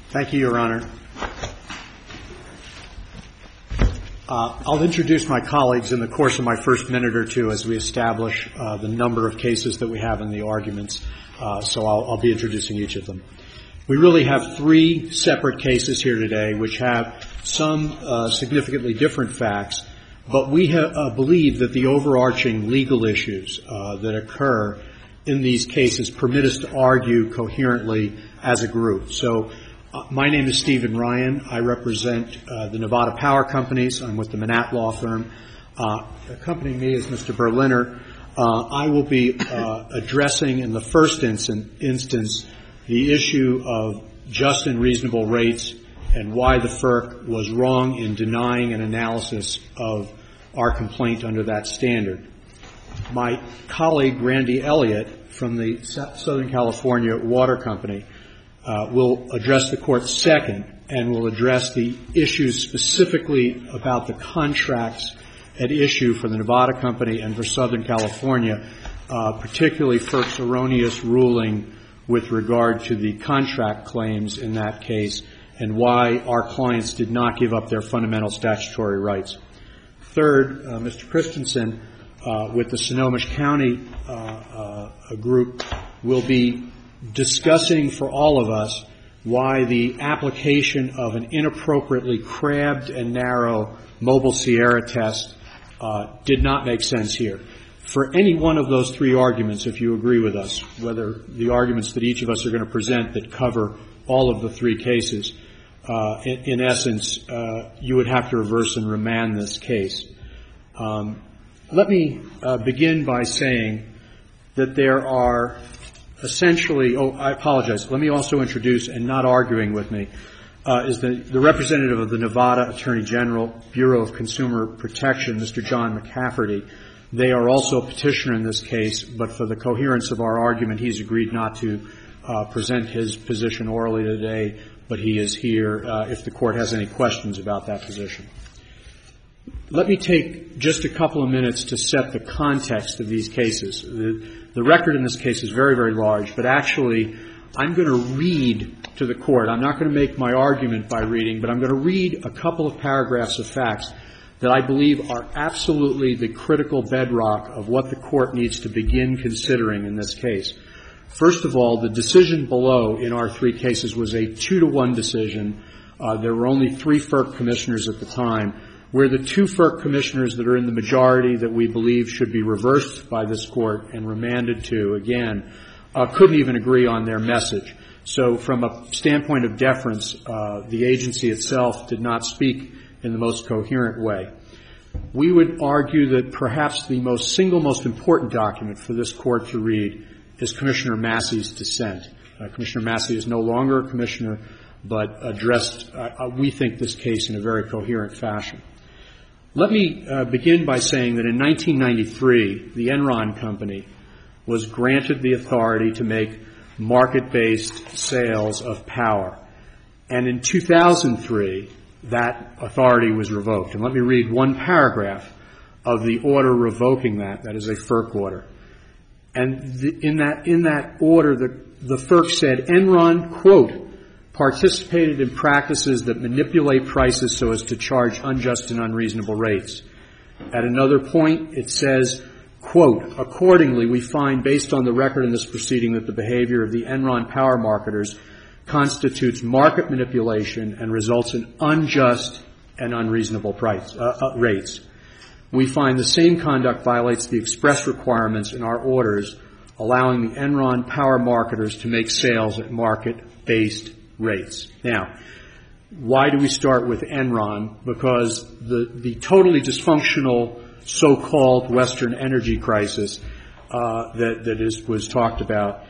Thank you, Your Honor. I'll introduce my colleagues in the course of my first minute or two as we establish the number of cases that we have in the arguments, so I'll be introducing each of them. We really have three separate cases here today which have some significantly different facts, but we believe that the overarching legal issues that occur in these cases permit us to argue coherently as a group. So my name is Stephen Ryan. I represent the Nevada Power Companies. I'm with the Manat Law Firm. Accompanying me is Mr. Berliner. I will be addressing in the first instance the issue of just and reasonable rates and why the FERC was wrong in denying an analysis of our complaint under that standard. My colleague, Randy Elliott, from the Southern California Water Company, will address the Court second and will address the issues specifically about the contracts at issue for the Nevada Company and for Southern California, particularly FERC's erroneous ruling with regard to the contract claims in that case and why our clients did not give up their fundamental statutory rights. Third, Mr. Christensen, with the Snohomish County group, will be discussing for all of us why the application of an inappropriately crabbed and narrow Mobile Sierra test did not make sense here. For any one of those three arguments, if you agree with us, whether the arguments that each of us are going to present that cover all of the three cases, in essence, you would have to reverse and remand this case. Let me begin by saying that there are essentially, I apologize, let me also introduce, and not arguing with me, is the representative of the Nevada Attorney General, Bureau of Consumer Protection, Mr. John McCafferty. They are also a petitioner in this case, but for the coherence of our argument, he's agreed not to present his position orally today, but he is here if the Court has any questions about that position. Let me take just a couple of minutes to set the context of these cases. The record in this case is very, very large, but actually I'm going to read to the Court. I'm not going to make my argument by reading, but I'm going to read a couple of paragraphs of facts that I believe are absolutely the critical bedrock of what the Court needs to begin considering in this case. First of all, the decision below in our three cases was a 2-to-1 decision. There were only 3 FERC commissioners at the time, where the 2 FERC commissioners that are in the majority that we believe should be reversed by this Court and remanded to, again, couldn't even agree on their message. So from a standpoint of deference, the agency itself did not speak in the most coherent way. We would argue that perhaps the single most important document for this Court to read is Commissioner Massey's dissent. Commissioner Massey is no longer a commissioner, but addressed, we think, this case in a very coherent fashion. Let me begin by saying that in 1993, the Enron Company was granted the authority to make market-based sales of power. And in 2003, that authority was revoked. And let me read one paragraph of the order revoking that. That is a FERC order. And in that order, the FERC said, Enron, quote, participated in practices that manipulate prices so as to charge unjust and unreasonable rates. At another point, it says, quote, accordingly, we find, based on the record in this proceeding, that the behavior of the Enron power marketers constitutes market manipulation and results in unjust and unreasonable rates. We find the same conduct violates the express requirements in our orders, allowing the Enron power marketers to make sales at market-based rates. Now, why do we start with Enron? Because the totally dysfunctional so-called Western energy crisis that was talked about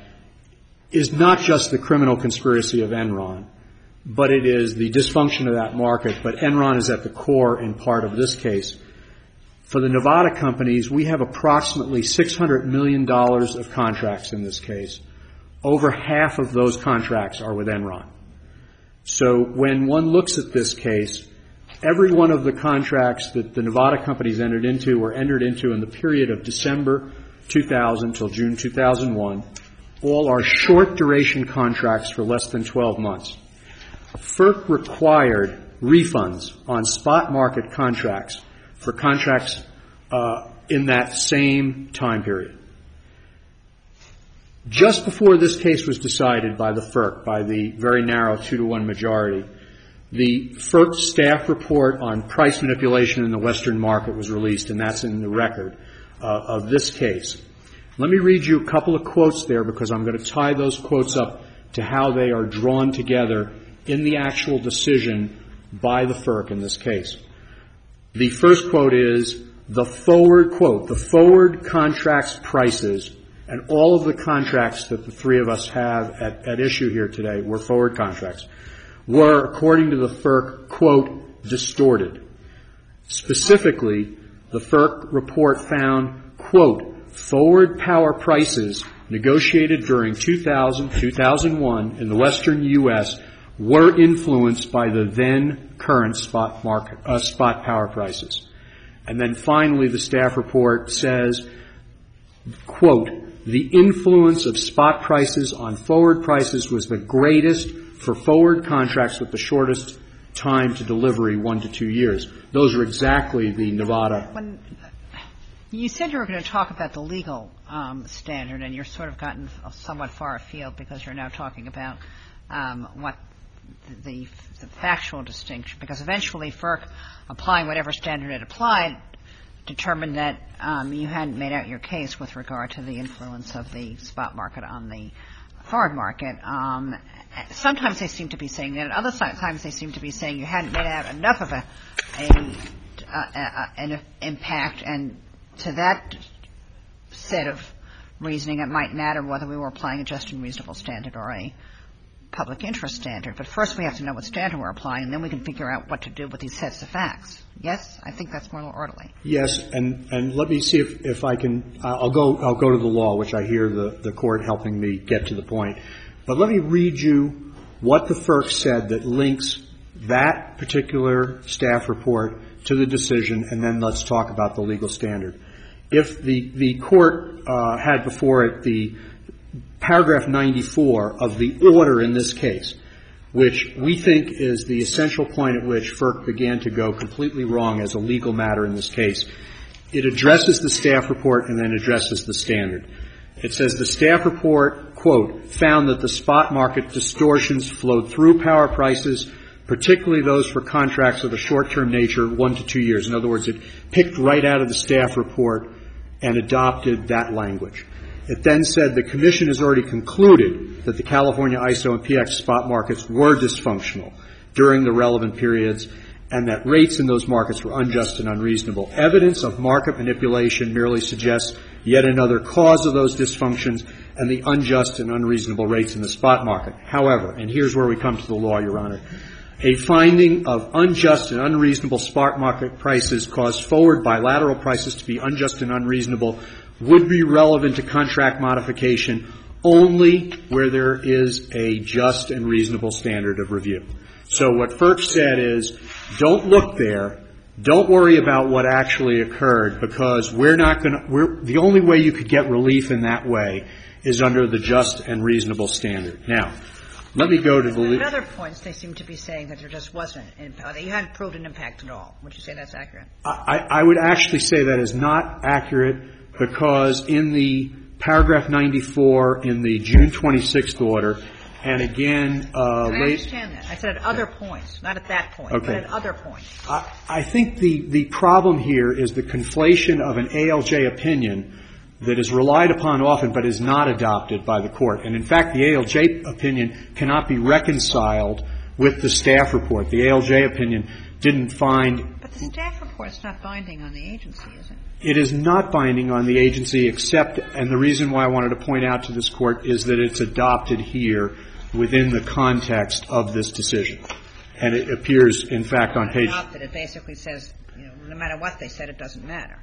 is not just the criminal conspiracy of Enron, but it is the dysfunction of that market. But Enron is at the core in part of this case. For the Nevada companies, we have approximately $600 million of contracts in this case. Over half of those contracts are with Enron. So when one looks at this case, every one of the contracts that the Nevada companies entered into were entered into in the period of December 2000 till June 2001. All are short duration contracts for less than 12 months. FERC required refunds on spot market contracts for contracts in that same time period. Just before this case was decided by the FERC, by the very narrow 2-to-1 majority, the FERC staff report on price manipulation in the Western market was released, and that's in the record of this case. Let me read you a couple of quotes there because I'm going to tie those quotes up to how they are drawn together in the actual decision by the FERC in this case. The first quote is, the forward contracts prices, and all of the contracts that the three of us have at issue here today were forward contracts, were, according to the FERC, quote, distorted. Specifically, the FERC report found, quote, forward power prices negotiated during 2000-2001 in the Western U.S. were influenced by the then current spot power prices. And then finally, the staff report says, quote, the influence of spot prices on forward prices was the greatest for forward contracts with the shortest time to delivery, 1 to 2 years. Those are exactly the Nevada. When you said you were going to talk about the legal standard, and you're sort of gotten somewhat far afield because you're now talking about what the factual distinction, because eventually FERC, applying whatever standard it applied, determined that you hadn't made out your case with regard to the influence of the spot market on the forward market. Sometimes they seem to be saying that, and other times they seem to be saying you hadn't made out enough of an impact, and to that set of reasoning it might matter whether we were applying a just and reasonable standard or a public interest standard. But first we have to know what standard we're applying, and then we can figure out what to do with these sets of facts. Yes? I think that's more orderly. Yes, and let me see if I can I'll go to the law, which I hear the court helping me get to the point. But let me read you what the FERC said that links that particular staff report to the decision, and then let's talk about the legal standard. If the court had before it the paragraph 94 of the order in this case, which we think is the essential point at which FERC began to go completely wrong as a legal matter in this case, it addresses the staff report and then addresses the standard. It says the staff report, quote, found that the spot market distortions flowed through power prices, particularly those for contracts of a short-term nature, 1 to 2 years. In other words, it picked right out of the staff report and adopted that language. It then said the Commission has already concluded that the California ISO and PX spot markets were dysfunctional during the relevant periods and that rates in those markets were unjust and unreasonable. Evidence of market manipulation merely suggests yet another cause of those dysfunctions and the unjust and unreasonable rates in the spot market. However, and here's where we come to the law, Your Honor, a finding of unjust and unreasonable spot market prices caused forward bilateral prices to be unjust and unreasonable would be relevant to contract modification only where there is a just and reasonable standard of review. So what FERC said is, don't look there. Don't worry about what actually occurred because the only way you could get relief in that way is under the just and reasonable standard. Now, let me go to the At other points, they seem to be saying that there just wasn't that you hadn't proved an impact at all. Would you say that's accurate? I would actually say that is not accurate because in the paragraph 94 in the June 26th order, and again, I understand that. I said at other points, not at that point, okay. But at other points. I think the problem here is the conflation of an ALJ opinion that is relied upon often but is not adopted by the court. And in fact, the ALJ opinion cannot be reconciled with the staff report. The ALJ opinion didn't find. But the staff report is not binding on the agency, is it? It is not binding on the agency except, and the reason why I wanted to point out to this court is that it's adopted here within the context of this decision. And it appears, in fact, on page. It basically says, no matter what they said, it doesn't matter.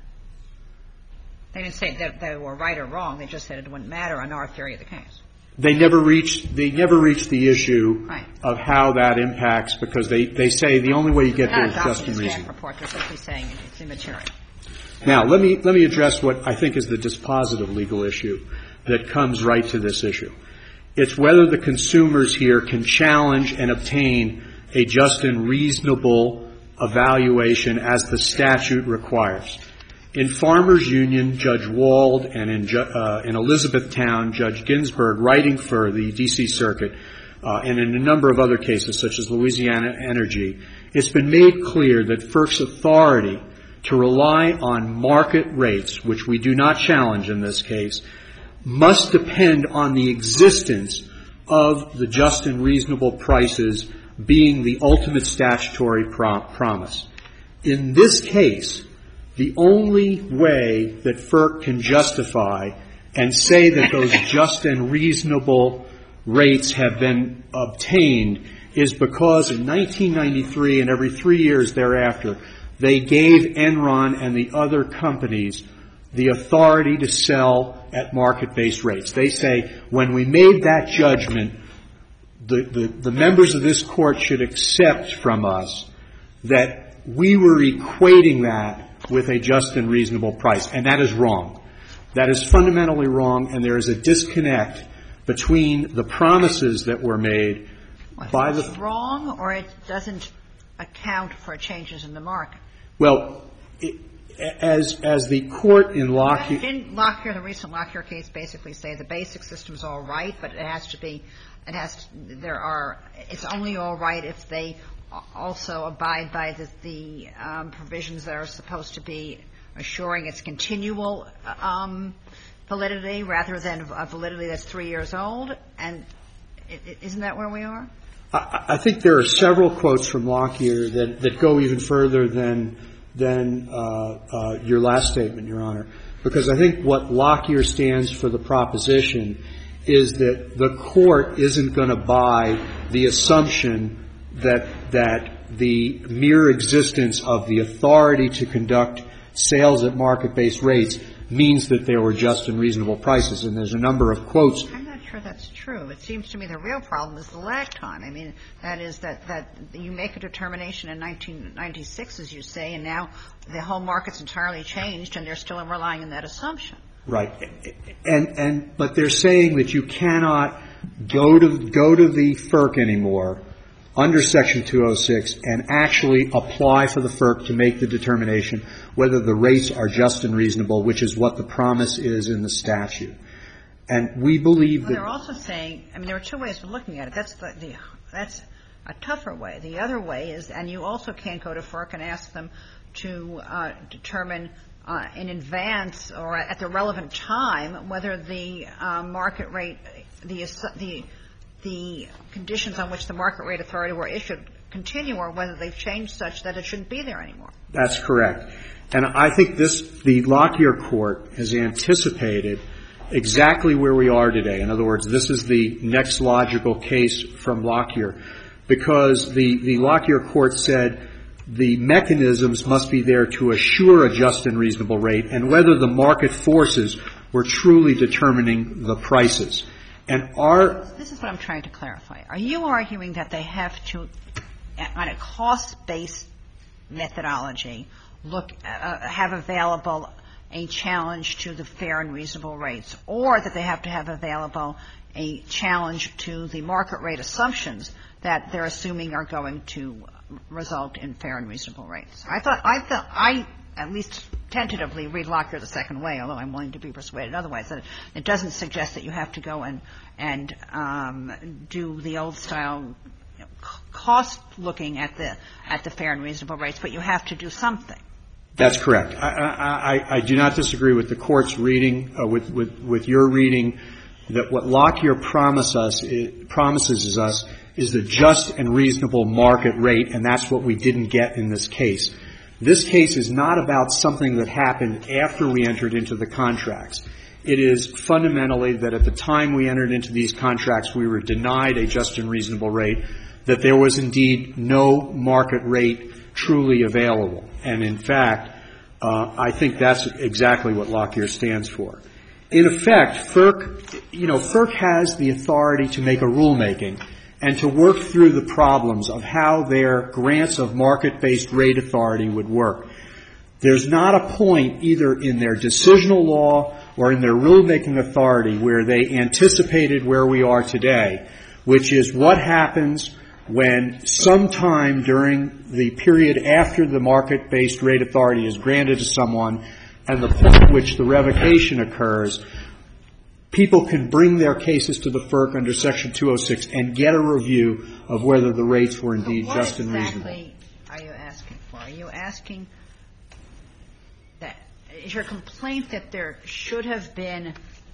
They didn't say that they were right or wrong. They just said it wouldn't matter on our theory of the case. They never reached the issue right. of how that impacts because they say the only way you get there is just and reasonable. Report. They're simply saying it's immaterial. Now, let me address what I think is the dispositive legal issue that comes right to this issue. It's whether the consumers here can challenge and obtain a just and reasonable evaluation as the statute requires. In Farmers Union, Judge Wald, and in Elizabethtown, Judge Ginsburg, writing for the D.C. Circuit, and in a number of other cases, such as Louisiana Energy, it's been made clear that FERC's authority to rely on market rates, which we do not challenge in this case, must depend on the existence of the just and reasonable prices being the ultimate statutory promise. In this case, the only way that FERC can justify and say that those just and reasonable rates have been obtained is because in 1993 and every 3 years thereafter, they gave Enron and the other companies the authority to sell at market-based rates. They say when we made that judgment, the members of this court should accept from us that we were equating that with a just and reasonable price, and that is wrong. That is fundamentally wrong, and there is a disconnect between the promises that were made by the... It's wrong, or it doesn't account for changes in the market? Well, as the court in Lockyer... Didn't Lockyer, the recent Lockyer case, basically say the basic system's all right, but it has to be, it's only all right if they also abide by the provisions that are supposed to be assuring its continual validity rather than a validity that's 3 years old? And isn't that where we are? I think there are several quotes from Lockyer that go even further than your last statement, Your Honor, because I think what Lockyer stands for the proposition is that the court isn't going to buy the assumption that the mere existence of the authority to conduct sales at market-based rates means that there were just and reasonable prices. And there's a number of quotes. I'm not sure that's true. It seems to me the real problem is the lag time. I mean, that is that you make a determination in 1996, as you say, and now the whole market's entirely changed, and they're still relying on that assumption. Right. But they're saying that you cannot go to the FERC anymore under Section 206 and actually apply for the FERC to make the determination whether the rates are just and reasonable, which is what the promise is in the statute. And we believe that... They're also saying, I mean, there are two ways of looking at it. That's a tougher way. The other way is, and you also can't go to FERC and ask them to determine in advance or at the relevant time whether the market rate, the conditions on which the market rate authority were issued continue or whether they've changed such that it shouldn't be there anymore. That's correct. And I think the Lockyer court has anticipated exactly where we are today. In other words, this is the next logical case from Lockyer, because the Lockyer court said the mechanisms must be there to assure a just and reasonable rate and whether the market forces were truly determining the prices. And this is what I'm trying to clarify. Are you arguing that they have to, on a cost-based methodology, have available a challenge to the fair and reasonable rates, or that they have to have available a challenge to the market rate assumptions that they're assuming are going to result in fair and reasonable rates? I at least tentatively read Lockyer the second way, although I'm willing to be persuaded otherwise. That it doesn't suggest that you have to go and do the old style cost looking at the fair and reasonable rates, but you have to do something. That's correct. I do not disagree with the court's reading, with your reading, that what Lockyer promises us is the just and reasonable market rate, and that's what we didn't get in this case. This case is not about something that happened after we entered into the contracts. It is fundamentally that at the time we entered into these contracts, we were denied a just and reasonable rate, that there was indeed no market rate truly available. And in fact, I think that's exactly what Lockyer stands for. In effect, FERC has the authority to make a rulemaking and to work through the problems of how their grants of market-based rate authority would work. There's not a point either in their decisional law or in their rulemaking authority where they anticipated where we are today, which is what happens when sometime during the period after the market-based rate authority is granted to someone and the point at which the revocation occurs, people can bring their cases to the FERC under Section 206 and get a review of whether the rates were indeed just and reasonable. What exactly are you asking for? Are you asking that – is your complaint that there should have been,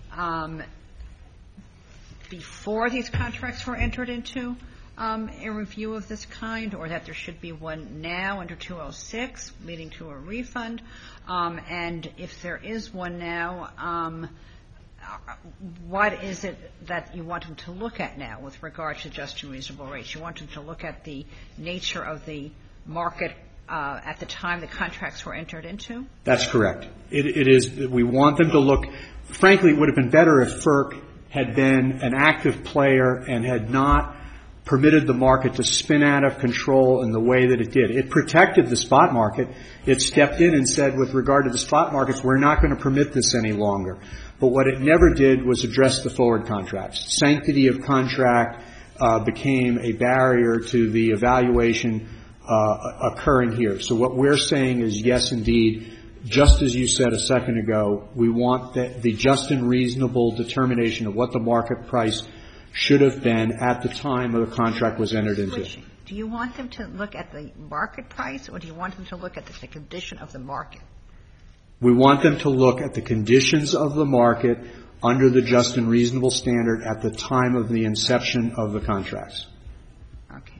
before these contracts were entered into, a review of this kind, or that there should be one now under 206 leading to a refund? And if there is one now, what is it that you want them to look at now with regard to just and reasonable rates? You want them to look at the nature of the market at the time the contracts were entered into? That's correct. It is – we want them to look – frankly, it would have been better if FERC had been an active player and had not permitted the market to spin out of control in the way that it did. It protected the spot market. It stepped in and said, with regard to the spot markets, we're not going to permit this any longer. But what it never did was address the forward contracts. Sanctity of contract became a barrier to the evaluation occurring here. So what we're saying is, yes, indeed, just as you said a second ago, we want the just and reasonable determination of what the market price should have been at the time of the contract was entered into. Do you want them to look at the market price, or do you want them to look at the condition of the market? We want them to look at the conditions of the market under the just and reasonable standard at the time of the inception of the contracts. Okay.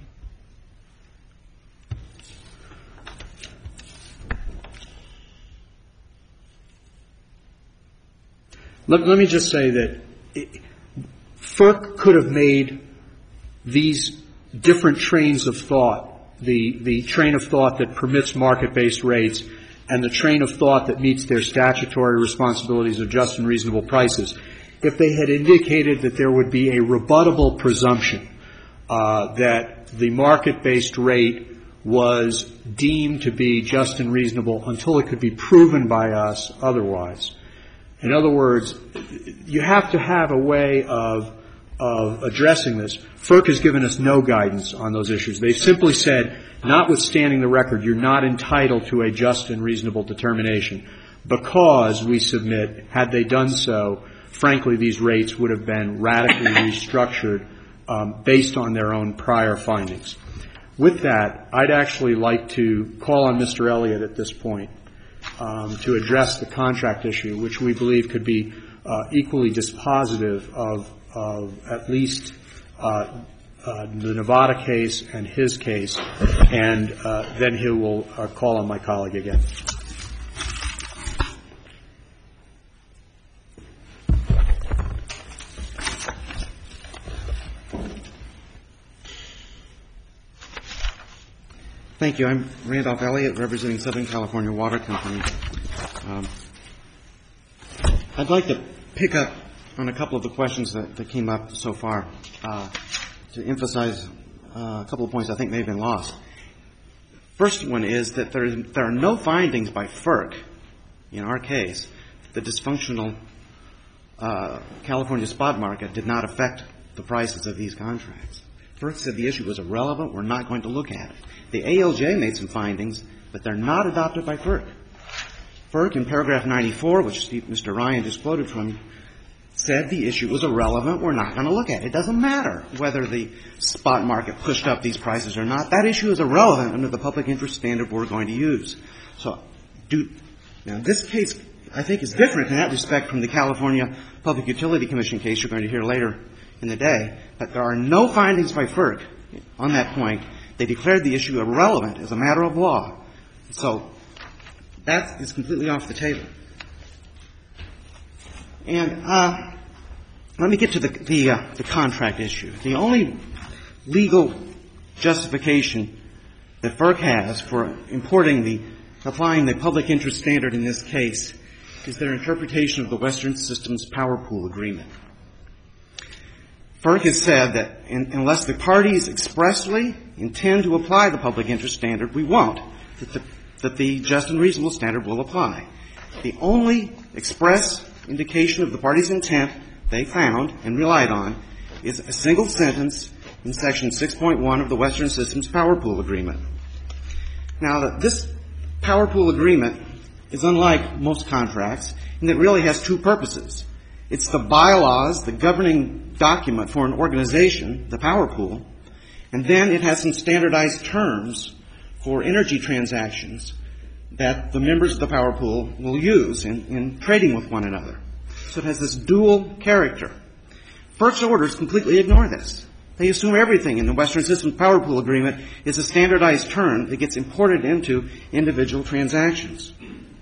Let me just say that FERC could have made these different trains of thought, the train of thought that permits market-based rates and the train of thought that meets their statutory responsibilities of just and reasonable prices, if they had indicated that there would be a rebuttable presumption that the market-based rate was deemed to be just and reasonable until it could be proven by us otherwise. In other words, you have to have a way of addressing this. FERC has given us no guidance on those issues. They've simply said, notwithstanding the record, you're not entitled to a just and reasonable determination because we submit, had they done so, frankly, these rates would have been radically restructured based on their own prior findings. With that, I'd actually like to call on Mr. Elliott at this point to address the contract issue, which we believe could be equally dispositive of at least the Nevada case and his case, and then he will call on my colleague again. Thank you. I'm Randolph Elliott, representing Southern California Water Company. I'd like to pick up on a couple of the questions that came up so far to emphasize a couple of points I think may have been lost. First one is that there are no findings by FERC, in our case, the dysfunctional California spot market did not affect the prices of these contracts. FERC said the issue was irrelevant. We're not going to look at it. The ALJ made some findings, but they're not adopted by FERC. FERC, in paragraph 94, which Mr. Ryan just quoted from, said the issue was irrelevant. We're not going to look at it. It doesn't matter whether the spot market pushed up these prices or not. That issue is irrelevant under the public interest standard we're going to use. So now this case, I think, is different in that respect from the California Public Utility Commission case you're going to hear later in the day. But there are no findings by FERC on that point. They declared the issue irrelevant as a matter of law. So that is completely off the table. And let me get to the contract issue. The only legal justification that FERC has for applying the public interest standard in this case is their interpretation of the Western Systems Power Pool Agreement. FERC has said that unless the parties expressly intend to apply the public interest standard, we won't, that the just and reasonable standard will apply. The only express indication of the party's intent they found and relied on is a single sentence in Section 6.1 of the Western Systems Power Pool Agreement. Now, this Power Pool Agreement is unlike most contracts in that it really has two purposes. It's the bylaws, the governing document for an organization, the power pool, and then it has some standardized terms for energy transactions that the members of the power pool will use in trading with one another. So it has this dual character. FERC's orders completely ignore this. They assume everything in the Western Systems Power Pool Agreement is a standardized term that gets imported into individual transactions.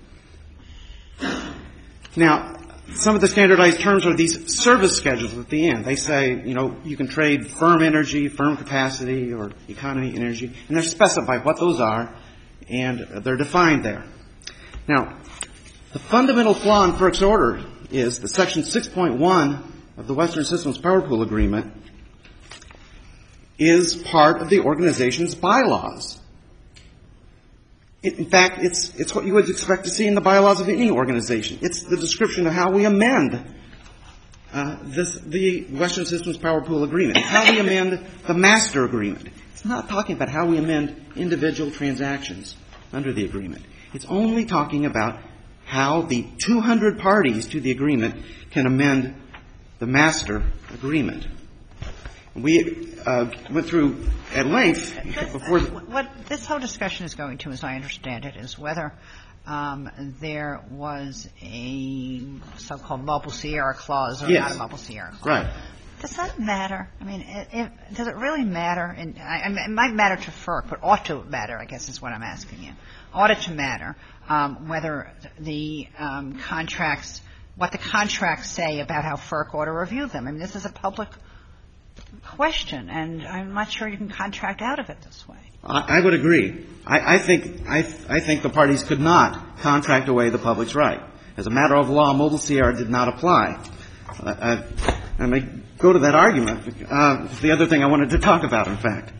Now, some of the standardized terms are these service schedules at the end. They say, you can trade firm energy, firm capacity, or economy energy, and they're specified what those are, and they're defined there. Now, the fundamental flaw in FERC's order is that Section 6.1 of the Western Systems Power Pool Agreement is part of the organization's bylaws. In fact, it's what you would expect to see in the bylaws of any organization. It's the description of how we amend the Western Systems Power Pool Agreement. It's how we amend the master agreement. It's not talking about how we amend individual transactions under the agreement. It's only talking about how the 200 parties to the agreement can amend the master agreement. We went through at length before. What this whole discussion is going to, as I understand it, is whether there was a so-called Mobile Sierra clause or not a Mobile Sierra clause. Right. Does that matter? I mean, does it really matter? It might matter to FERC, but ought to matter, I guess is what I'm asking you. Ought it to matter whether the contracts, what the contracts say about how FERC ought to review them? I mean, this is a public question, and I'm not sure you can contract out of it this way. I would agree. I think the parties could not contract away the public's right. As a matter of law, Mobile Sierra did not apply. I may go to that argument. It's the other thing I wanted to talk about, in fact.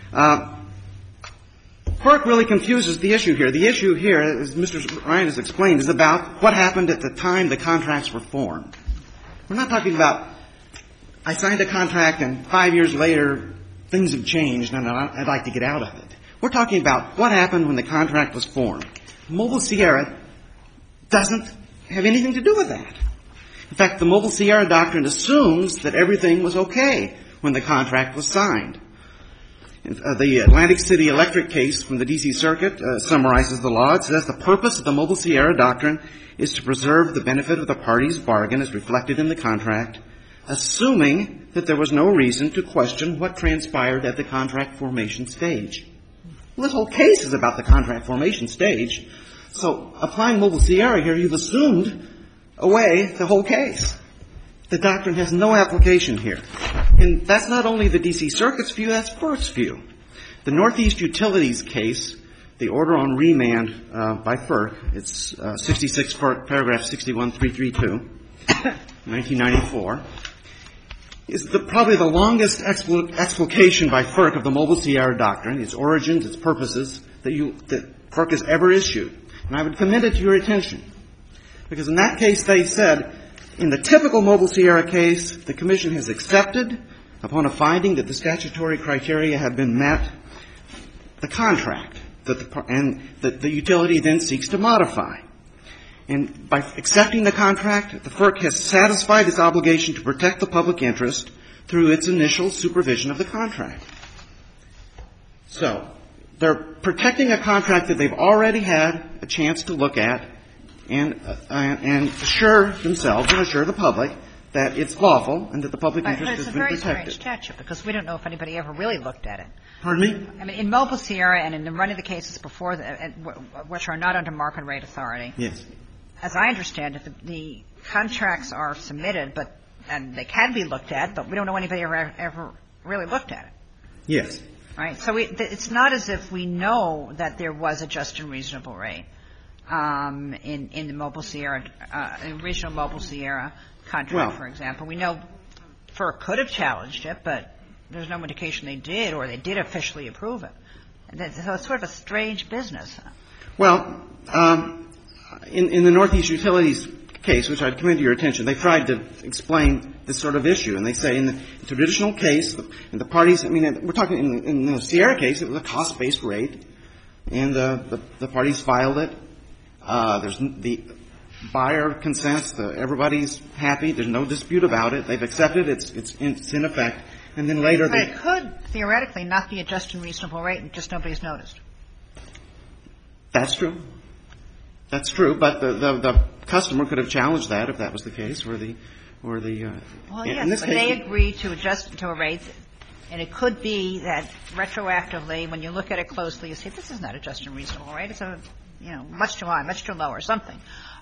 FERC really confuses the issue here. The issue here, as Mr. Ryan has explained, is about what happened at the time the contracts were formed. We're not talking about I signed a contract and 5 years later things have changed and I'd like to get out of it. We're talking about what happened when the contract was formed. Mobile Sierra doesn't have anything to do with that. In fact, the Mobile Sierra doctrine assumes that everything was okay when the contract was signed. The Atlantic City Electric case from the D.C. Circuit summarizes the law. It says the purpose of the Mobile Sierra doctrine is to preserve the benefit of the party's bargain as reflected in the contract, assuming that there was no reason to question what transpired at the contract formation stage. Well, this whole case is about the contract formation stage. So applying Mobile Sierra here, you've assumed away the whole case. The doctrine has no application here. And that's not only the D.C. Circuit's view, that's FERC's view. The Northeast Utilities case, the order on remand by FERC, it's 66 FERC paragraph 61332, 1994, is probably the longest explication by FERC of the Mobile Sierra doctrine, its origins, its purposes, that FERC has ever issued. And I would commend it to your attention. Because in that case they said, in the typical Mobile Sierra case, the Commission has accepted, upon a finding that the statutory criteria have been met, the contract that the utility then seeks to modify. And by accepting the contract, the FERC has satisfied its obligation to protect the public interest through its initial supervision of the contract. So they're protecting a contract that they've already had a chance to look at and assure themselves and assure the public that it's lawful and that the public interest has been protected. But it's a very strange statute because we don't know if anybody ever really looked at it. Pardon me? I mean, in Mobile Sierra and in the run of the cases before, which are not under market rate authority. Yes. As I understand it, the contracts are submitted, and they can be looked at, but we don't know anybody ever really looked at it. Yes. Right? So it's not as if we know that there was a just and reasonable rate in the Mobile Sierra, original Mobile Sierra contract, for example. We know FERC could have challenged it, but there's no indication they did, or they did officially approve it. So it's sort of a strange business. Well, in the Northeast Utilities case, which I'd commend to your attention, they tried to explain this sort of issue. And they say in the traditional case, in the parties, I mean, we're talking in the Sierra case, it was a cost-based rate, and the parties filed it. There's the buyer consents, everybody's happy, there's no dispute about it, they've accepted it, it's in effect, and then later But it could theoretically not be a just and reasonable rate and just nobody's noticed. That's true. That's true, but the customer could have challenged that if that was the case, or the well, yes, in this but case, they agreed to adjust to a rate, and it could be that retroactively, when you look at it closely, you say, this is not a just and reasonable rate, it's a, much too high, much too low, or something.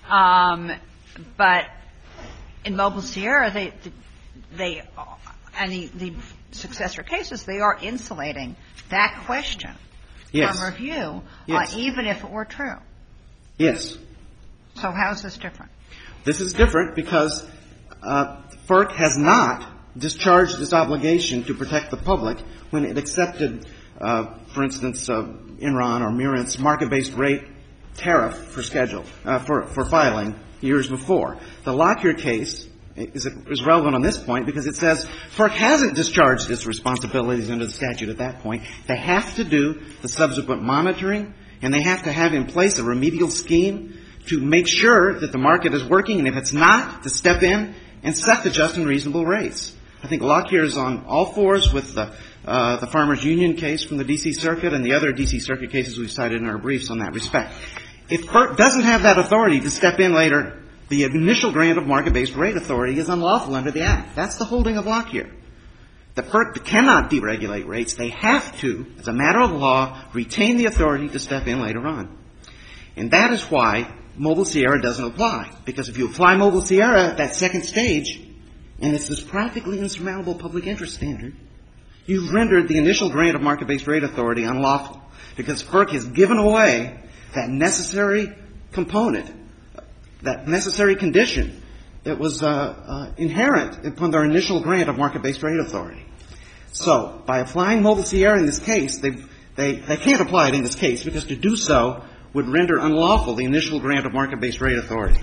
But in Mobile Sierra, they and the successor cases, they are insulating that question from review, even if it were true. Yes. So how is this different? This is different because FERC has not discharged its obligation to protect the public when it accepted, for instance, Enron or Mirant's market-based rate tariff for schedule, for filing years before. The Lockyer case is relevant on this point because it says FERC hasn't discharged its responsibilities under the statute at that point. They have to do the subsequent monitoring, and they have to have in place a remedial scheme to make sure that the market is working, and if it's not, to step in and set the just and reasonable rates. I think Lockyer is on all fours with the Farmers Union case from the D.C. Circuit and the other D.C. Circuit cases we've cited in our briefs on that respect. If FERC doesn't have that authority to step in later, the initial grant of market-based rate authority is unlawful under the Act. That's the holding of Lockyer. The FERC cannot deregulate rates. They have to, as a matter of law, retain the authority to step in later on. And that is why Mobile Sierra doesn't apply. Because if you apply Mobile Sierra at that second stage, and it's this practically insurmountable public interest standard, you've rendered the initial grant of market-based rate authority unlawful. Because FERC has given away that necessary component, that necessary condition that was inherent upon their initial grant of market-based rate authority. So, by applying Mobile Sierra in this case, they can't apply it in this case because to do so would render unlawful the initial grant of market-based rate authority.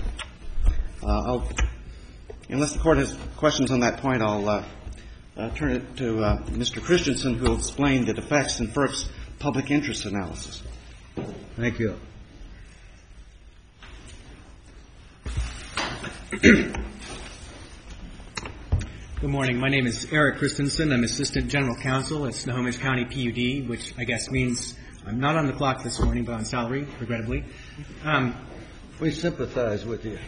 Unless the Court has questions on that point, I'll turn it to Mr. Christensen, who will explain the defects in FERC's public interest analysis. Thank you. Good morning. My name is Eric Christensen. I'm Assistant General Counsel at Snohomish County PUD, which I guess means I'm not on the clock this morning, but on salary, regrettably. We sympathize with you.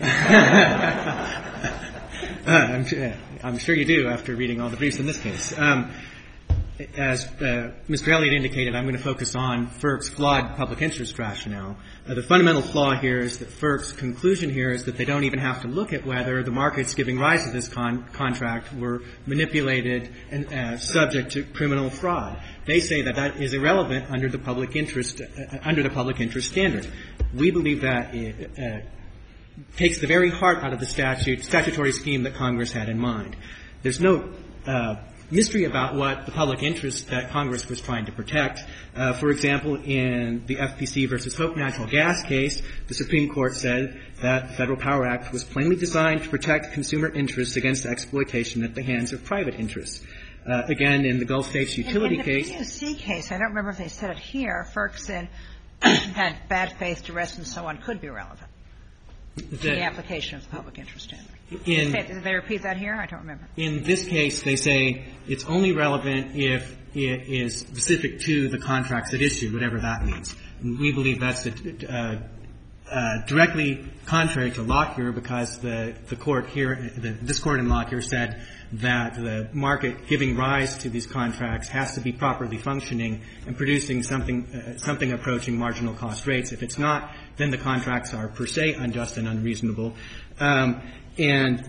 I'm sure you do after reading all the briefs in this case. As Mr. Elliott indicated, I'm going to focus on FERC's flawed public interest rationale. The fundamental flaw here is that FERC's conclusion here is that they don't even have to look at whether the markets giving rise to this contract were manipulated and subject to criminal fraud. They say that that is irrelevant under the public interest standard. We believe that it takes the very heart out of the statutory scheme that Congress had in mind. There's no mystery about what the public interest that Congress was trying to protect. For example, in the FPC versus Hope Natural Gas case, the Supreme Court said that the Federal Power Act was plainly designed to protect consumer interests against exploitation at the hands of private interests. Again, in the Gulf States utility case. In the PUC case, I don't remember if they said it here, FERC said that bad faith, duress, and so on could be relevant to the application of the public interest standard. Did they repeat that here? I don't remember. In this case, they say it's only relevant if it is specific to the contracts at issue, whatever that means. And we believe that's directly contrary to Lockyer because the court here, this court in Lockyer said that the market giving rise to these contracts has to be properly functioning and producing something approaching marginal cost rates. If it's not, then the contracts are per se unjust and unreasonable. And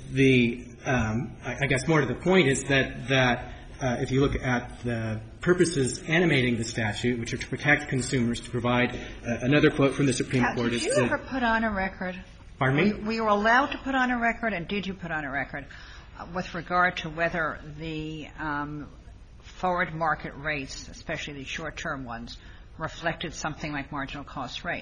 I guess more to the point is that if you look at the purposes animating the statute, which are to protect consumers, to provide another quote from the Supreme Court. Did you ever put on a record? Pardon me? Were you allowed to put on a record, and did you put on a record with regard to whether the forward market rates, especially the short-term ones, reflected something like marginal cost rates?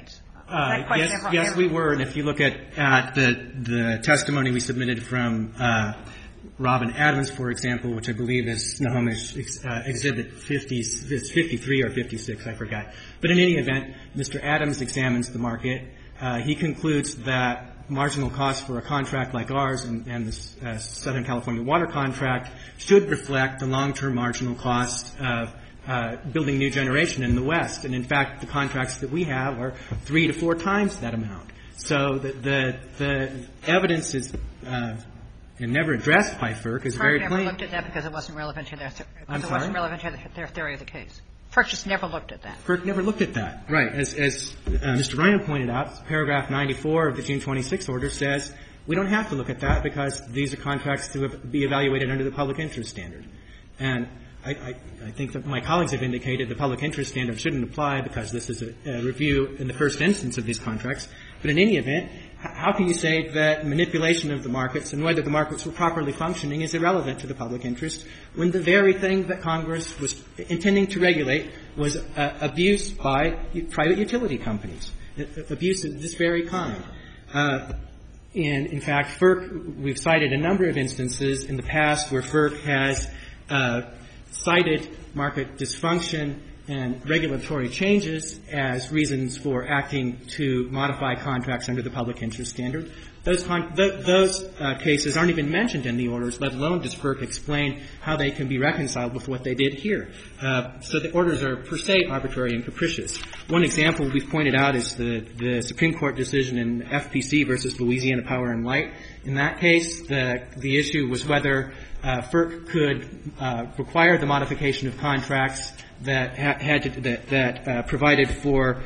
Yes, we were. And if you look at the testimony we submitted from Robin Adams, for example, which I believe is Snohomish Exhibit 53 or 56, I forgot. But in any event, Mr. Adams examines the market. He concludes that marginal costs for a contract like ours and the Southern California water contract should reflect the long-term marginal cost of building new generation in the West. And in fact, the contracts that we have are 3 to 4 times that amount. So the evidence is and never addressed by FERC is very plain. FERC never looked at that because it wasn't relevant to their I'm sorry? It wasn't relevant to their theory of the case. FERC just never looked at that. FERC never looked at that. Right. As Mr. Ryan pointed out, paragraph 94 of the June 26 order says we don't have to look at that because these are contracts to be evaluated under the public interest standard. And I think that my colleagues have indicated the public interest standard shouldn't apply because this is a review in the first instance of these contracts. But in any event, how can you say that manipulation of the markets and whether the markets were properly functioning is irrelevant to the public interest when the very thing that Congress was intending to regulate was abuse by private utility companies, abuse of this very kind? And, in fact, FERC, we've cited a number of instances in the past where FERC has cited market dysfunction and regulatory changes as reasons for acting to modify contracts under the public interest standard. Those cases aren't even mentioned in the orders, let alone does FERC explain how they can be reconciled with what they did here. So the orders are per se arbitrary and capricious. One example we've pointed out is the Supreme Court decision in FPC versus Louisiana Power and Light. In that case, the issue was whether FERC could require the modification of contracts that provided for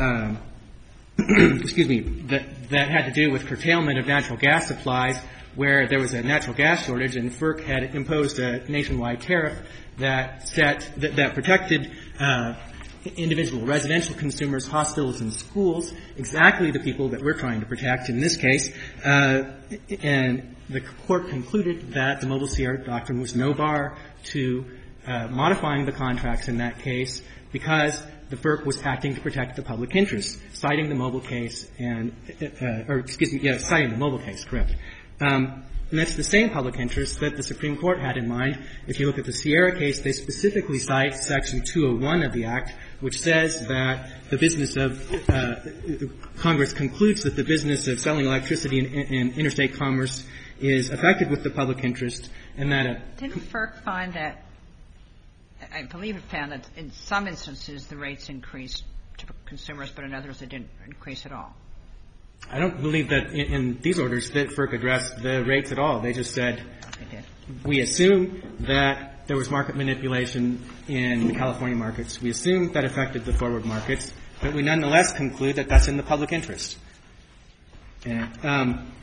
that had to do with curtailment of natural gas supplies where there was a natural gas shortage and FERC had imposed a nationwide tariff that protected individual residential consumers, hospitals, and schools, exactly the people that we're trying to protect in this case. And the Court concluded that the Mobile Sierra Doctrine was no bar to modifying the contracts in that case because the FERC was acting to protect the public interest, citing the Mobile case citing the Mobile case, correct. And that's the same public interest that the Supreme Court had in mind. If you look at the Sierra case, they specifically cite Section 201 of the Act, which says that the business of Congress concludes that the business of selling electricity in interstate commerce is affected with the public interest, and that didn't FERC find that? I believe it found that in some instances the rates increased to consumers, but in others they didn't increase at all. I don't believe that in these orders that FERC addressed the rates at all. They just said we assume that there was market manipulation in the California markets. We assume that affected the forward markets, but we nonetheless conclude that that's in the public interest. And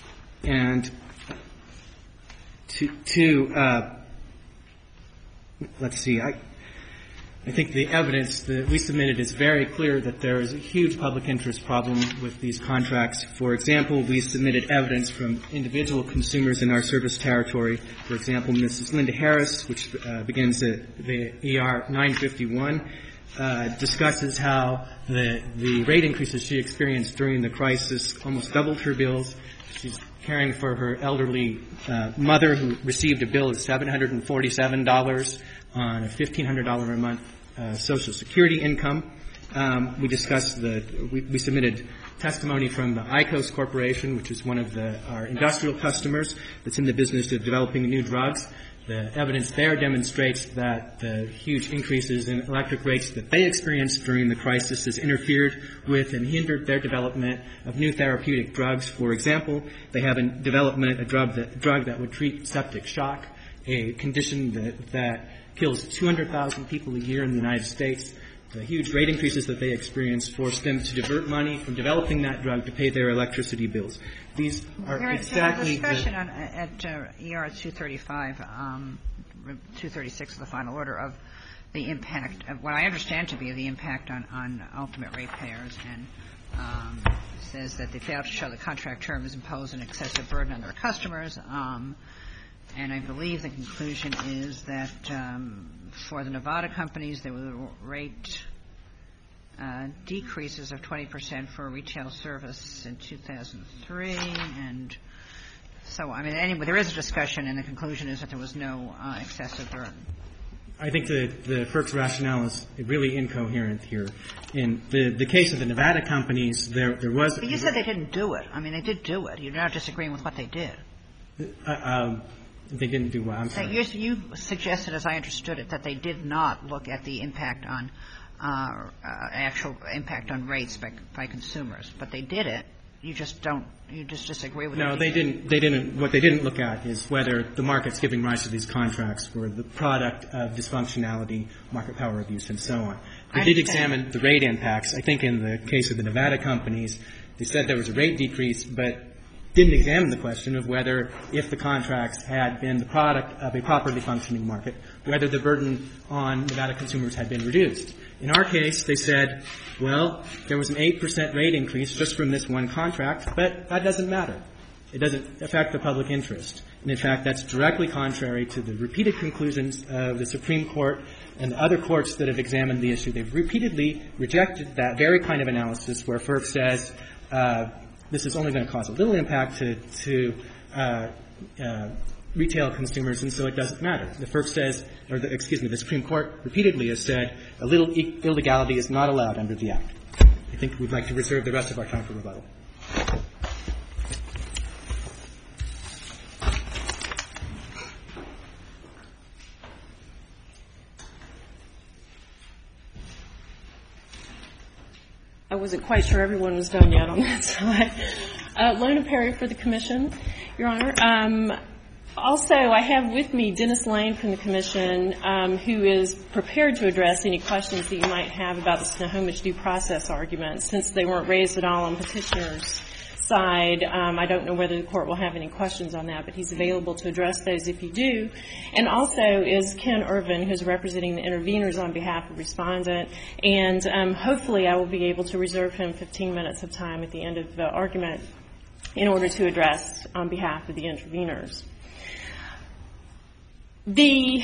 let's see, I think the evidence that we submitted is very clear that there is a huge public interest problem with these contracts. For example, we submitted evidence from individual consumers in our service territory. For example, Mrs. Linda Harris, which begins at the ER 951, discusses how the rate increases she experienced during the crisis almost doubled her bills. She's caring for her elderly mother who received a bill of $747 on a $1,500 a month Social Security income. We discussed we submitted testimony from the ICOS Corporation, which is one of our industrial customers that's in the business of developing new drugs. The evidence there demonstrates that the huge increases in electric rates that they experienced during the crisis has interfered with and hindered their development of new therapeutic drugs. For example, they have in development a drug that would treat septic shock, a condition that kills 200,000 people a year in the United States. The huge rate increases that they experienced forced them to divert money from developing that drug to pay their electricity bills. These are exactly There's a discussion at ER 235, 236 of the final order of the impact of what I understand to be the impact on ultimate ratepayers, and says that they failed to show the contract terms impose an excessive burden on their customers. And I believe the conclusion is that for the Nevada companies, there was a rate decreases of 20% for retail service in 2003. And so, I mean, anyway, there is a discussion, and the conclusion is that there was no excessive burden. I think the FERC's rationale is really incoherent here. In the case of the Nevada companies, there was... But you said they didn't do it. I mean, they did do it. You're not disagreeing with what they did. They didn't do what? I'm sorry. You suggested, as I understood it, that they did not look at the impact on actual impact on rates by consumers, but they did it. You just disagree with it. No, they didn't. What they didn't look at is whether the markets giving rise to these contracts were the product of dysfunctionality, market power abuse, and so on. They did examine the rate impacts. I think in the case of the Nevada companies, they said there was a rate decrease, but didn't examine the question of whether, if the contracts had been the product of a properly functioning market, whether the burden on Nevada consumers had been reduced. In our case, they said, well, there was an 8% rate increase just from this one contract, but that doesn't matter. It doesn't affect the public interest. And, in fact, that's directly contrary to the repeated conclusions of the Supreme Court and the other courts that have examined the issue. They've repeatedly rejected that very kind of analysis where FERC says this is only going to cause a little impact to retail consumers, and so it doesn't matter. The FERC says, the Supreme Court repeatedly has said a little illegality is not allowed under the Act. I think we'd like to reserve the rest of our time for rebuttal. I wasn't quite sure everyone was done yet on that side. Lona Perry for the Commission, Your Honor. Also, I have with me Dennis Lane from the Commission, who is prepared to address any questions that you might have about the Snohomish due process argument. Since they weren't raised at all on petitioner's side, I don't know whether the Court will have any questions on that, but he's available to address those if you do. And also is Ken Irvin, who's representing the interveners on behalf of Respondent. And hopefully I will be able to reserve him 15 minutes of time at the end of the argument in order to address on behalf of the interveners. The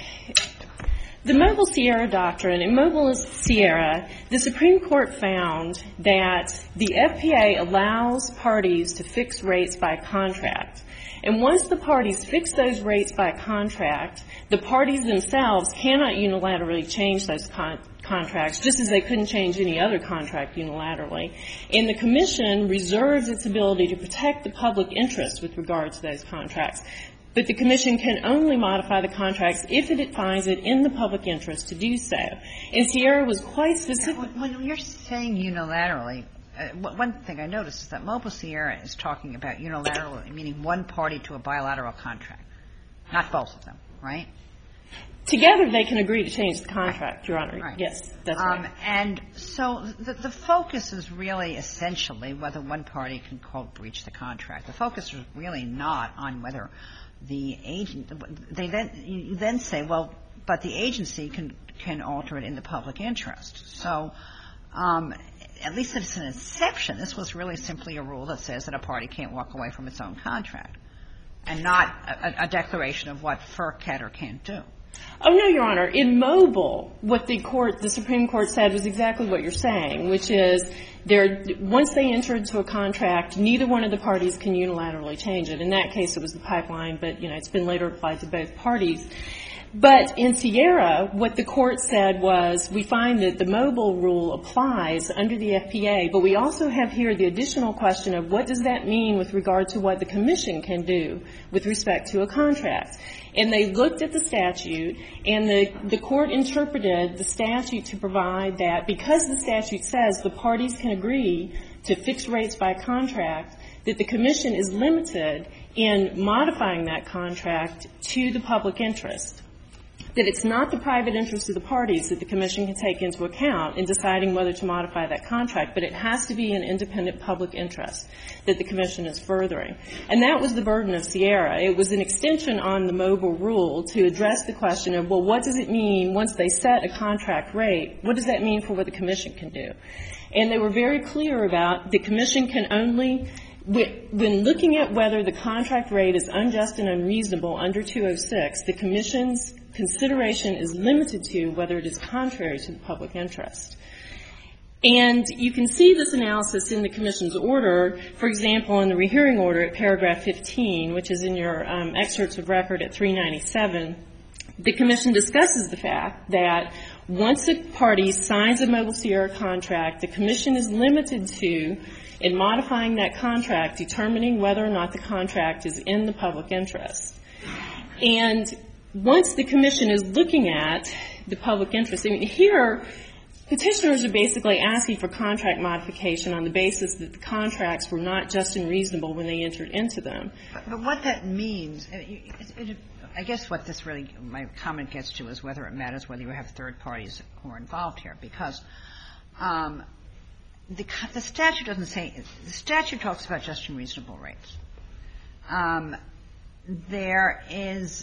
Mobile Sierra Doctrine, in Mobile Sierra, the Supreme Court found that the FPA allows parties to fix rates by contract. And once the parties fix those rates by contract, the parties themselves cannot unilaterally change those contracts, just as they couldn't change any other contract unilaterally. And the Commission reserves its ability to protect the public interest with regard to those contracts. But the Commission can only modify the contracts if it finds it in the public interest to do so. And Sierra was quite specific. When you're saying unilaterally, one thing I noticed is that Mobile Sierra is talking about unilaterally, meaning one party to a bilateral contract, not both of them, right? Together they can agree to change the contract, Your Honor. Right. Yes, that's right. And so the focus is really essentially whether one party can, quote, breach the contract. The focus is really not on whether the agent, you then say, well, but the agency can alter it in the public interest. So at least it's an exception. This was really simply a rule that says that a party can't walk away from its own contract and not a declaration of what FERC can or can't do. Oh, no, Your Honor. In Mobile, what the Supreme Court said was exactly what you're saying, which is once they enter into a contract, neither one of the parties can unilaterally change it. In that case, it was the pipeline, but, it's been later applied to both parties. But in Sierra, what the Court said was we find that the Mobile rule applies under the FPA, but we also have here the additional question of what does that mean with regard to what the Commission can do with respect to a contract. And they looked at the statute, and the Court interpreted the statute to provide that because the statute says the parties can agree to fix rates by contract, that the Commission is limited in modifying that contract to the public interest. That it's not the private interest of the parties that the Commission can take into account in deciding whether to modify that contract, but it has to be an independent public interest that the Commission is furthering. And that was the burden of Sierra. It was an extension on the Mobile rule to address the question of, well, what does it mean once they set a contract rate? What does that mean for what the Commission can do? And they were very clear about the Commission can only, when looking at whether the contract rate is unjust and unreasonable under 206, the Commission's consideration is limited to whether it is contrary to the public interest. And you can see this analysis in the Commission's order, for example, in the rehearing order at paragraph 15, which is in your excerpts of record at 397. The Commission discusses the fact that once a party signs a Mobile Sierra contract, the Commission is limited to, in modifying that contract, determining whether or not the contract is in the public interest. And once the Commission is looking at the public interest, I mean, here, petitioners are basically asking for contract modification on the basis that the contracts were not just and reasonable when they entered into them. But what that means, I guess what this really, my comment gets to is whether it matters whether you have third parties who are involved here, because the statute doesn't say, the statute talks about just and reasonable rates. There is,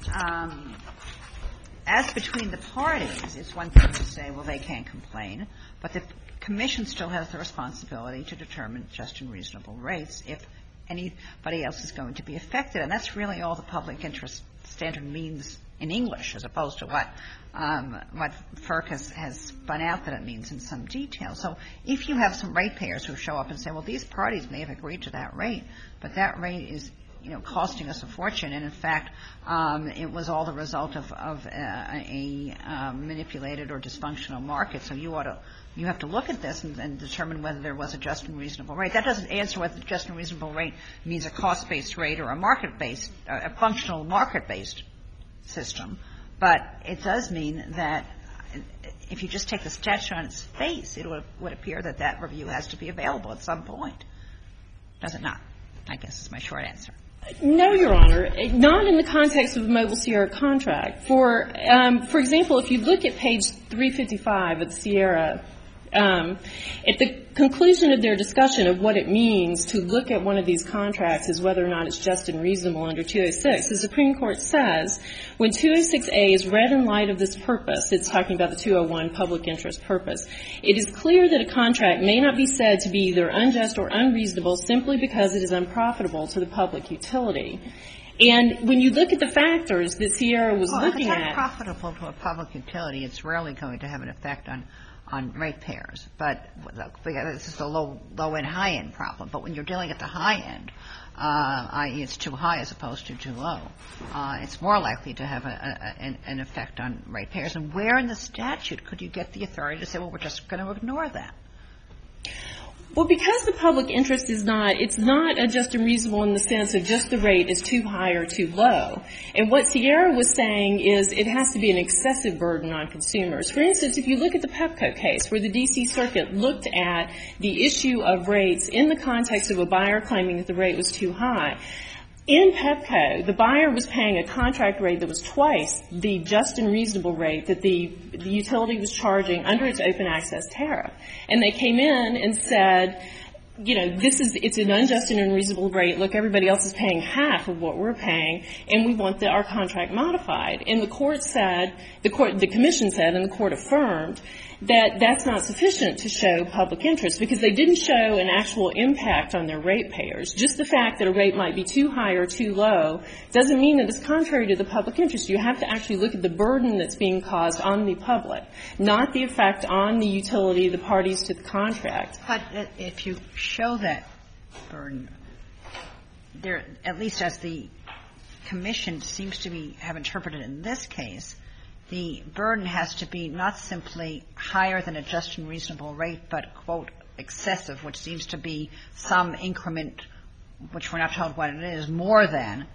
as between the parties, it's one thing to say, well, they can't complain, but the Commission still has the responsibility to determine just and reasonable rates if anybody else is going to be affected. And that's really all the public interest standard means in English, as opposed to what FERC has spun out that it means in some detail. So if you have some ratepayers who show up and say, well, these parties may have agreed to that rate, but that rate is, you know, costing us a fortune, and in fact, it was all the result of a manipulated or dysfunctional market. So you have to look at this and determine whether there was a just and reasonable rate. That doesn't answer whether the just and reasonable rate means a cost-based rate or a market-based, a functional market-based system. But it does mean that if you just take the statute on its face, it would appear that that review has to be available at some point. Does it not? I guess is my short answer. No, Your Honor, not in the context of a Mobile Sierra contract. For example, if you look at page 355 of the Sierra, at the conclusion of their discussion of what it means to look at one of these contracts as whether or not it's just and reasonable under 206, the Supreme Court says when 206A is read in light of this purpose, it's talking about the 201 public interest purpose, it is clear that a contract may not be said to be either unjust or unreasonable simply because it is unprofitable to the public utility. And when you look at the factors that Sierra was looking at. If it's unprofitable to a public utility, it's rarely going to have an effect on ratepayers. But this is the low and high end problem. But when you're dealing at the high end, i.e. it's too high as opposed to too low, it's more likely to have an effect on ratepayers. And where in the statute could you get the authority to say, well, we're just going to ignore that? Well, because the public interest is not, it's not a just and reasonable in the sense of just the rate is too high or too low. And what Sierra was saying is it has to be an excessive burden on consumers. For instance, if you look at the Pepco case where the D.C. Circuit looked at the issue of rates in the context of a buyer claiming that the rate was too high, in Pepco, the buyer was paying a contract rate that was twice the just and reasonable rate that the utility was charging under its open access tariff. And they came in and said, you know, it's an unjust and unreasonable rate. Look, everybody else is paying half of what we're paying, and we want our contract modified. And the court said, the commission said, and the court affirmed that that's not sufficient to show public interest because they didn't show an actual impact on their ratepayers. Just the fact that a rate might be too high or too low doesn't mean that it's contrary to the public interest. You have to actually look at the burden that's being caused on the public, not the effect on the utility, the parties to the contract. But if you show that burden, there, at least as the commission seems to have interpreted in this case, the burden has to be not simply higher than a just and reasonable rate, but, quote, excessive, which seems to be some increment, which we're not told what it is, more than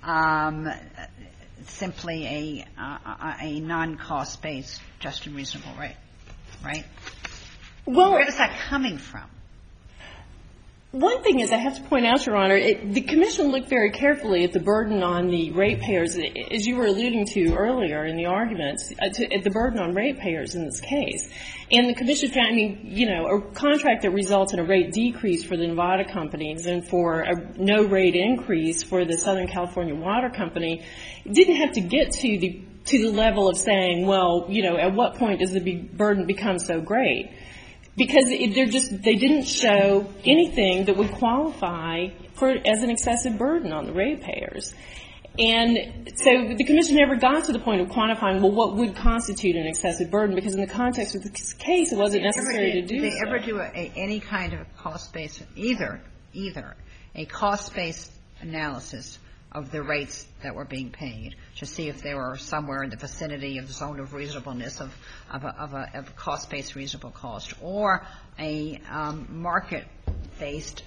simply a non-cost-based just and reasonable rate, right? Well, where is that coming from? One thing is I have to point out, Your Honor, the commission looked very carefully at the burden on the ratepayers, as you were alluding to earlier in the arguments, at the burden on ratepayers in this case. And the commission found, I mean, you know, a contract that results in a rate decrease for the Nevada companies and for a no rate increase for the Southern California Water Company didn't have to get to the level of saying, well, you know, at what point does the burden become so great? Because they didn't show anything that would qualify as an excessive burden on the ratepayers. And so the Commission never got to the point of quantifying, well, what would constitute an excessive burden, because in the context of the case, it wasn't necessary to do so. Did they ever do any kind of cost-based, either a cost-based analysis of the rates that were being paid to see if they were somewhere in the vicinity of the zone of reasonableness of a cost-based reasonable cost, or a market-based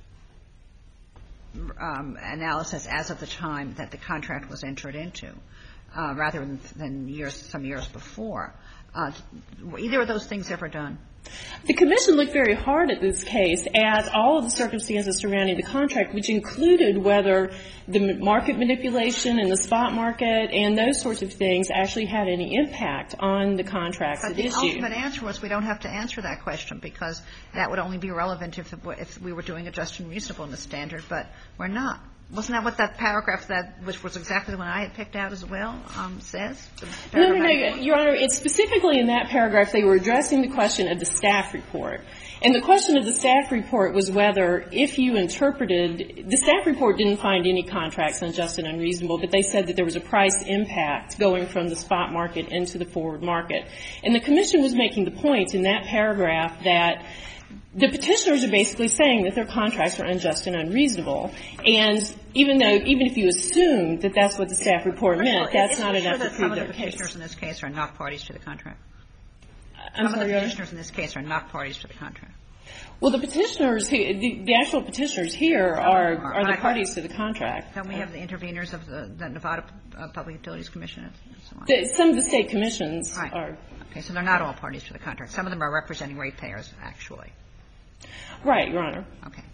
analysis as of the time that the contract was entered into, rather than some years before? Were either of those things ever done? The Commission looked very hard at this case at all of the circumstances surrounding the contract, which included whether the market manipulation and the spot market and those sorts of things actually had any impact on the contracts at issue. But the ultimate answer was we don't have to answer that question, because that would only be relevant if we were doing a just and reasonableness standard, but we're not. Wasn't that what that paragraph which was exactly the one I had picked out as well, says? No, Your Honor. It's specifically in that paragraph they were addressing the question of the staff report. And the question of the staff report was whether, if you interpreted, the staff report didn't find any contracts unjust and unreasonable, but they said that there was a price impact going from the spot market into the forward market. And the Commission was making the point in that paragraph that the petitioners are basically saying that their contracts are unjust and unreasonable. And even if you assume that that's what the staff report meant, that's not enough to prove their case. Some of the petitioners in this case are not parties to the contract. Some of the petitioners in this case are not parties to the contract. Well, the petitioners, the actual petitioners here are the parties to the contract. Don't we have the interveners of the Nevada Public Utilities Commission and so on? Some of the state commissions are. Okay, so they're not all parties to the contract. Some of them are representing ratepayers, actually. Right, Your Honor. Okay.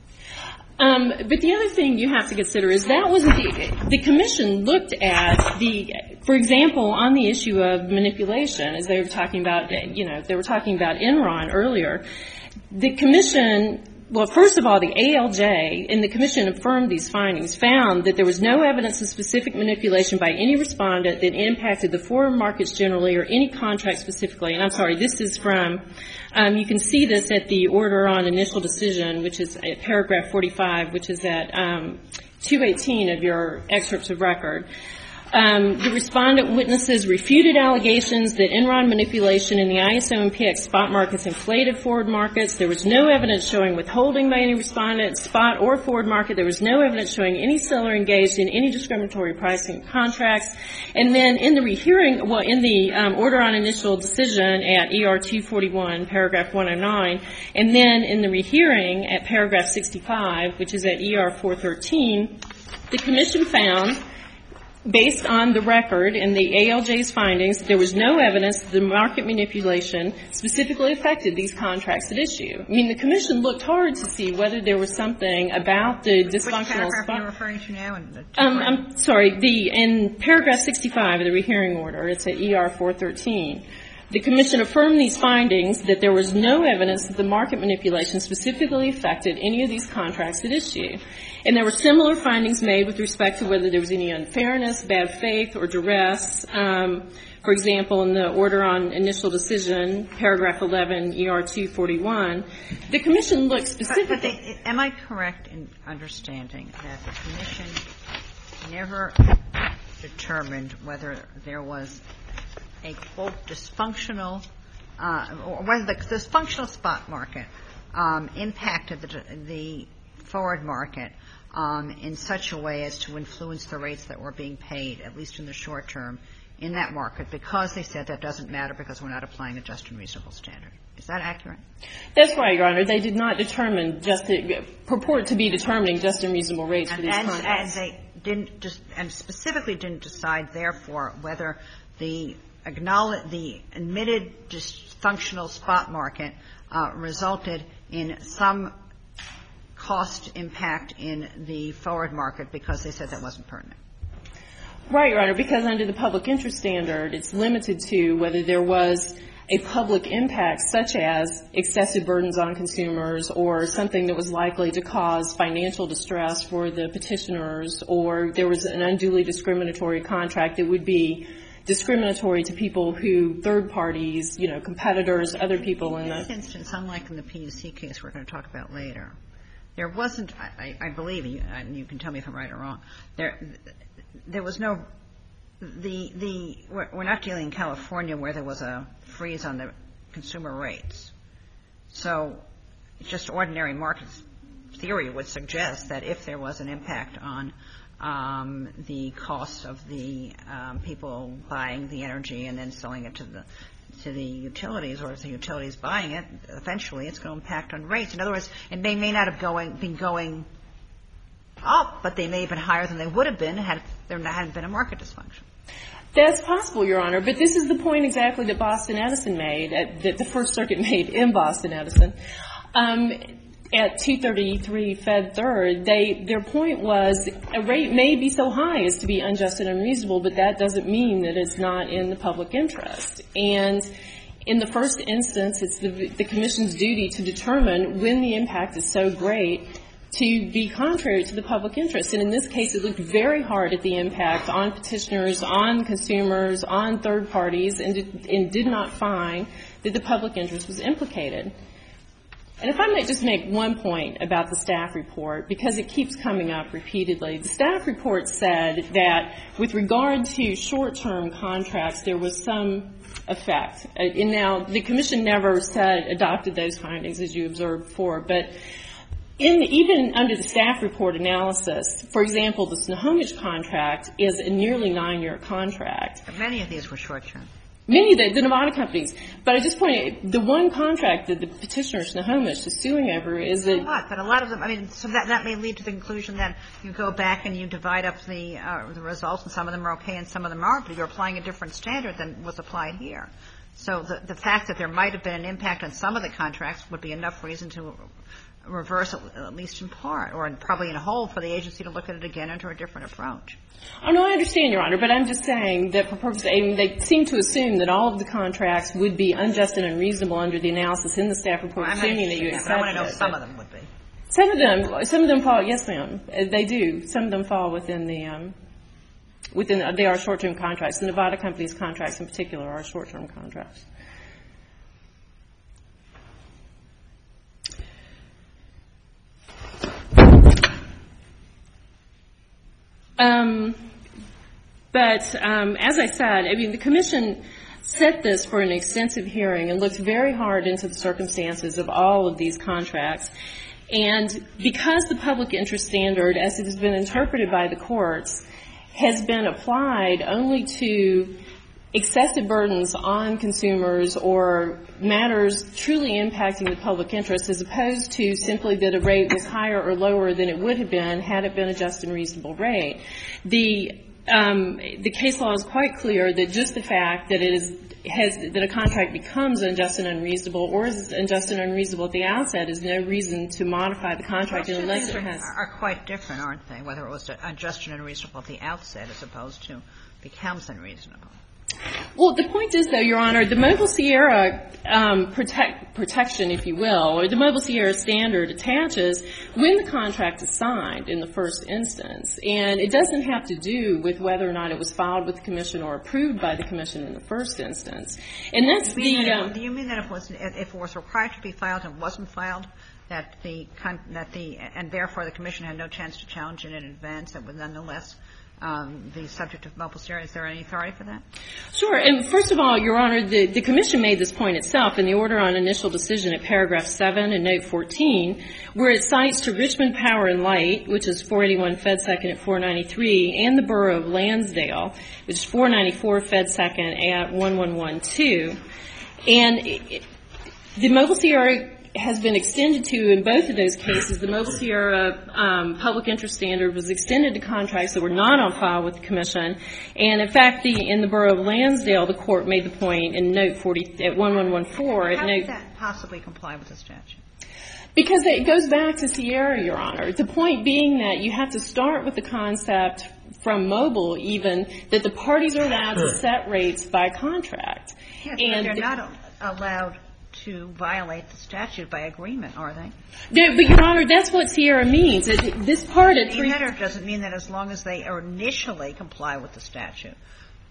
But the other thing you have to consider is that wasn't the Commission looked at for example, on the issue of manipulation, as they were talking about, they were talking about Enron earlier. The Commission, well, first of all, the ALJ and the Commission affirmed these findings, found that there was no evidence of specific manipulation by any respondent that impacted the foreign markets generally or any contract specifically. And I'm sorry, this is from, you can see this at the order on initial decision, which is at paragraph 45, which is at 218 of your excerpts of record. The respondent witnesses refuted allegations that Enron manipulation in the ISO and PX spot markets inflated forward markets. There was no evidence showing withholding by any respondent, spot or forward market. There was no evidence showing any seller engaged in any discriminatory pricing contracts. And then in the rehearing, well, in the order on initial decision at ER 241, paragraph 109, and then in the rehearing at paragraph 65, which is at ER 413, the Commission found, based on the record and the ALJ's findings, there was no evidence that the market manipulation specifically affected these contracts at issue. I mean, the Commission looked hard to see whether there was something about the dysfunctional Which paragraph are you referring to now? I'm sorry. In paragraph 65 of the rehearing order, it's at ER 413. The Commission affirmed these findings that there was no evidence that the market manipulation specifically affected any of these contracts at issue. And there were similar findings made with respect to whether there was any unfairness, bad faith, or duress. For example, in the order on initial decision, paragraph 11, ER 241, the Commission looked specifically. But am I correct in understanding that the Commission never determined whether there was a, quote, dysfunctional, or whether the dysfunctional spot market impacted the forward market in such a way as to influence the rates that were being paid, at least in the short term, in that market, because they said that doesn't matter because we're not applying a just and reasonable standard? Is that accurate? That's right, Your Honor. They did not determine purport to be determining just and reasonable rates for these contracts. And they didn't and specifically didn't decide, therefore, whether the admitted dysfunctional spot market resulted in some cost impact in the forward market because they said that wasn't pertinent. Right, Your Honor, because under the public interest standard, it's limited to whether there was a public impact such as excessive burdens on consumers or something that was likely to cause financial distress for the petitioners, or there was an unduly discriminatory contract that would be discriminatory to people who, third parties, competitors, other people in the. In this instance, unlike in the PUC case we're going to talk about later, there wasn't, I believe, and you can tell me if I'm right or wrong, there was no, we're not dealing in California where there was a freeze on the consumer rates. So just ordinary market theory would suggest that if there was an impact on the cost of the people buying the energy and then selling it to the utilities, or if the utilities buying it, eventually it's going to impact on rates. In other words, it may not have been going up, but they may have been higher than they would have been had there hadn't been a market dysfunction. That's possible, Your Honor, but this is the point exactly that Boston Edison made, that the First Circuit made in Boston Edison. At 233 Fed Third, their point was a rate may be so high as to be unjust and unreasonable, but that doesn't mean that it's not in the public interest. And in the first instance, it's the Commission's duty to determine when the impact is so great to be contrary to the public interest. And in this case, it looked very hard at the impact on petitioners, on consumers, on third parties, and did not find that the public interest was implicated. And if I might just make one point about the staff report, because it keeps coming up repeatedly. The staff report said that with regard to short-term contracts, there was some effect. And now, the Commission never adopted those findings, as you observed before, but even under the staff report analysis, for example, the Snohomish contract is a nearly 9-year contract. But many of these were short-term. Many of the Nevada companies. But I just pointed out, the one contract that the petitioner, Snohomish, is suing over is a... But a lot of them, I mean, so that may lead to the conclusion that you go back and you divide up the results, and some of them are okay and some of them aren't, but you're applying a different standard than was applied here. So the fact that there might have been an impact on some of the contracts would be enough reason to reverse it, at least in part, or probably in whole, for the agency to look at it again under a different approach. Oh, no, I understand, Your Honor, but I'm just saying that for purposes, I mean, they seem to assume that all of the contracts would be unjust and unreasonable under the analysis in the staff report, assuming that you accept it. I want to know some of them would be. Some of them fall, yes, ma'am, they do. Some of them fall within they are short-term contracts. The Nevada companies' contracts in particular are short-term contracts. But as I said, I mean, the Commission set this for an extensive hearing and looked very hard into the circumstances of all of these contracts. And because the public interest standard, as it has been interpreted by the courts, has been applied only to excessive burdens on consumers or matters truly impacting the public interest, as opposed to simply that a rate was higher or lower than it would have been had it been a just and reasonable rate. The case law is quite clear that just the fact that that a contract becomes unjust and unreasonable, or is unjust and unreasonable at the outset, is no reason to modify the contract unless it has. Are quite different, aren't they? Whether it was unjust and unreasonable at the outset as opposed to becomes unreasonable. Well, the point is, though, Your Honor, the Mobile Sierra protection, if you will, or the Mobile Sierra standard attaches when the contract is signed in the first instance. And it doesn't have to do with whether or not it was filed with the Commission or approved by the Commission in the first instance. And that's do you mean that if it was required to be filed and wasn't filed, and therefore the Commission had no chance to challenge it in advance, that would nonetheless the subject of Mobile Sierra? Is there any authority for that? Sure. And first of all, Your Honor, the Commission made this point itself in the order on initial decision at paragraph 7 and note 14, where it cites to Richmond Power and Light, which is 481 Fed Second at 493, and the Borough of Lansdale, which is 494 Fed Second at 1112. And the Mobile Sierra has been extended to, in both of those cases, the Mobile Sierra public interest standard was extended to contracts that were not on file with the Commission. And, in fact, in the Borough of Lansdale, the Court made the point in note 40 at 1114. How does that possibly comply with the statute? Because it goes back to Sierra, Your Honor. The point being that you have to start with the concept from Mobile, even, that the parties are allowed to set rates by contract. Yes, and but they're not allowed to violate the statute by agreement, are they? No, but, Your Honor, that's what Sierra means. This part at The letter doesn't mean that as long as they initially comply with the statute.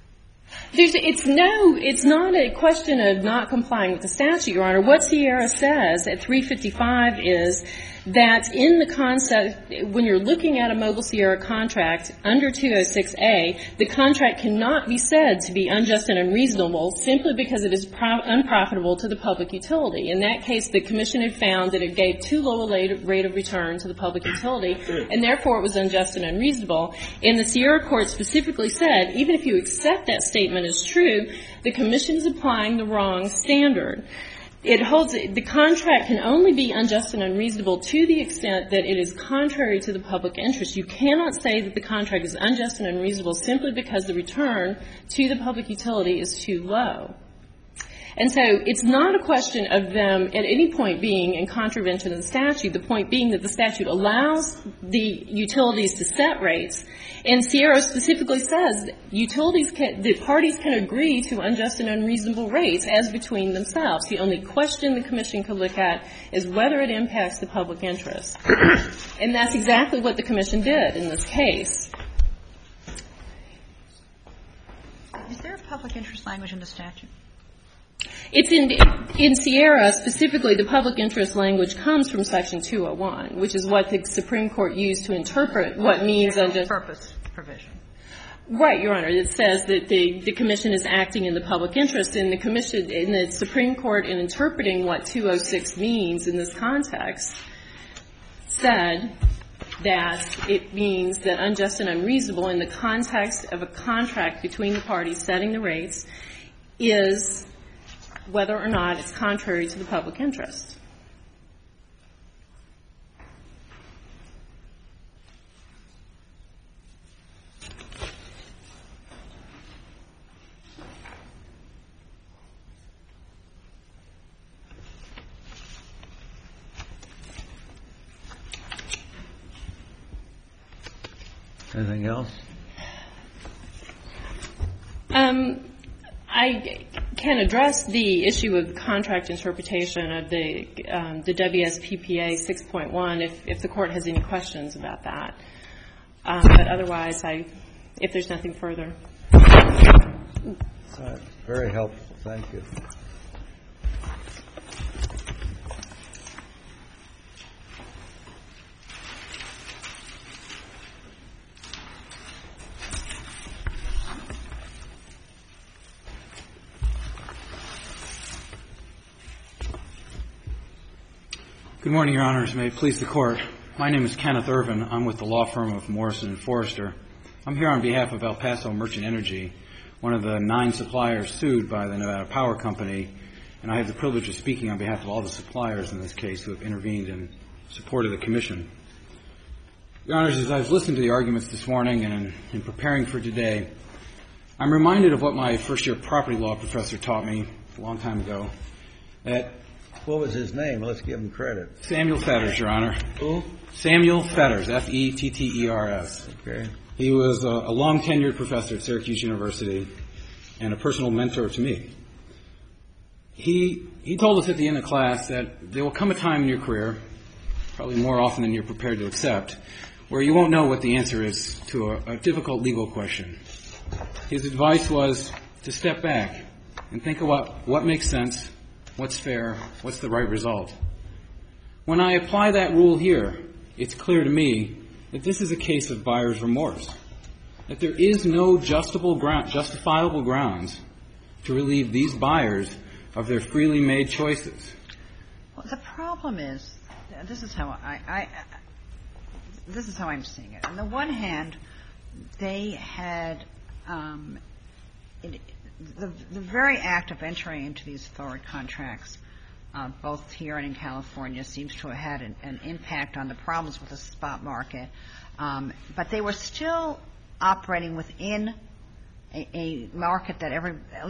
It's not a question of not complying with the statute, Your Honor. What Sierra says at 355 is that in the concept, when you're looking at a Mobile Sierra contract under 206A, the contract cannot be said to be unjust and unreasonable simply because it is unprofitable to the public utility. In that case, the Commission had found that it gave too low a rate of return to the public utility, and therefore it was unjust and unreasonable. And the Sierra Court specifically said, even if you accept that statement as true, the Commission is applying the wrong standard. It holds the contract can only be unjust and unreasonable to the extent that it is contrary to the public interest. You cannot say that the contract is unjust and unreasonable simply because the return to the public utility is too low. And so it's not a question of them at any point being in contravention of the statute, the point being that the statute allows the utilities to set rates. And Sierra specifically says the parties can agree to unjust and unreasonable rates as between themselves. The only question the Commission could look at is whether it impacts the public interest. And that's exactly what the Commission did in this case. Is there a public interest language in the statute? It's in Sierra, specifically, the public interest language comes from Section 201, which is what the Supreme Court used to interpret what means unjust. Purpose provision. Right, Your Honor. It says that the Commission is acting in the public interest, and the Commission, in the Supreme Court, in interpreting what 206 means in this context, said that it means that unjust and unreasonable in the context of a contract between the parties setting the rates is whether or not it's contrary to the public interest. Anything else? I can address the issue of contract interpretation of the WSPPA 6.1 if the Court has any questions about that. But otherwise, if there's nothing further. Very helpful. Thank you. Good morning, Your Honors. May it please the Court. My name is Kenneth Irvin. I'm with the law firm of Morrison & Forrester. I'm here on behalf of El Paso Merchant Energy, one of the 9 suppliers sued by the Nevada Power Company, and I have the privilege of speaking on behalf of all the suppliers in this case who have intervened in support of the Commission. Your Honors, as I've listened to the arguments this morning and in preparing for today, I'm reminded of what my first-year property law professor taught me a long time ago, that what was his name? Let's give him credit. Samuel Fetters, Your Honor. Who? Samuel Fetters, Fetters. Okay. He was a long-tenured professor at Syracuse University and a personal mentor to me. He told us at the end of class that there will come a time in your career, probably more often than you're prepared to accept, where you won't know what the answer is to a difficult legal question. His advice was to step back and think about what makes sense, what's fair, what's the right result. When I apply that rule here, it's clear to me that this is a case of buyer's remorse, that there is no justifiable grounds to relieve these buyers of their freely made choices. Well, the problem is, this is how I'm seeing it. On the one hand, they had the very act of entering into these forward contracts, both here and in California, seems to have had an impact on the problems with the spot market. But they were still operating within a market that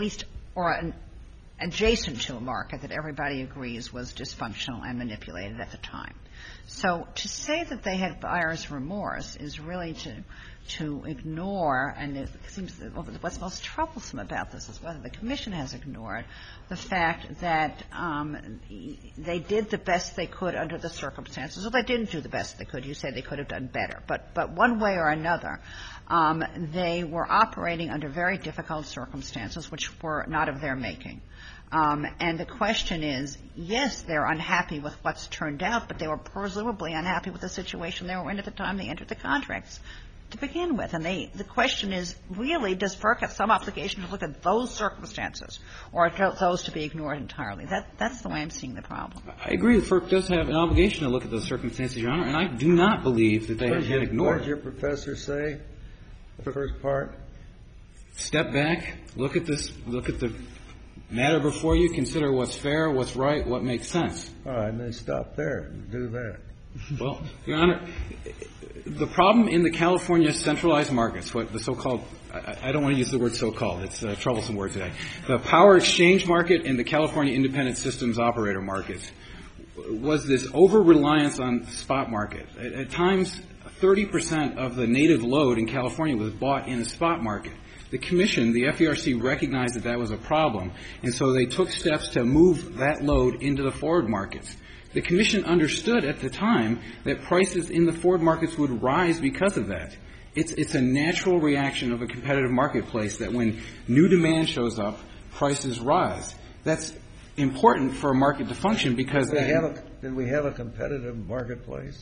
adjacent to a market that everybody agrees was dysfunctional and manipulated at the time. So to say that they had buyer's remorse is really to ignore, and it seems that what's most troublesome about this is whether the Commission has ignored the fact that they did the best they could under the circumstances. Well, they didn't do the best they could. You said they could have done better. But one way or another, they were operating under very difficult circumstances, which were not of their making. And the question is, yes, they're unhappy with what's turned out, but they were presumably unhappy with the situation they were in at the time they entered the contracts to begin with. And the question is, really, does FERC have some obligation to look at those circumstances, or are those to be ignored entirely? That's the way I'm seeing the problem. I agree that FERC does have an obligation to look at those circumstances, Your Honor, and I do not believe that they have been ignored. What did your professor say, the first part? Step back, look at the matter before you, consider what's fair, what's right, what makes sense. All right, and then stop there and do that. Well, Your Honor, the problem in the California centralized markets, what the so-called, I don't want to use the word so-called, it's a troublesome word today, the power exchange market and the California independent systems operator markets was this over-reliance on spot market. At times, 30% of the native load in California was bought in a spot market. The Commission, the FERC, recognized that that was a problem, and so they took steps to move that load into the forward markets. The Commission understood at the time that prices in the forward markets would rise because of that. It's a natural reaction of a competitive marketplace that when new demand shows up, prices rise. That's important for a market to function because did we have a competitive marketplace?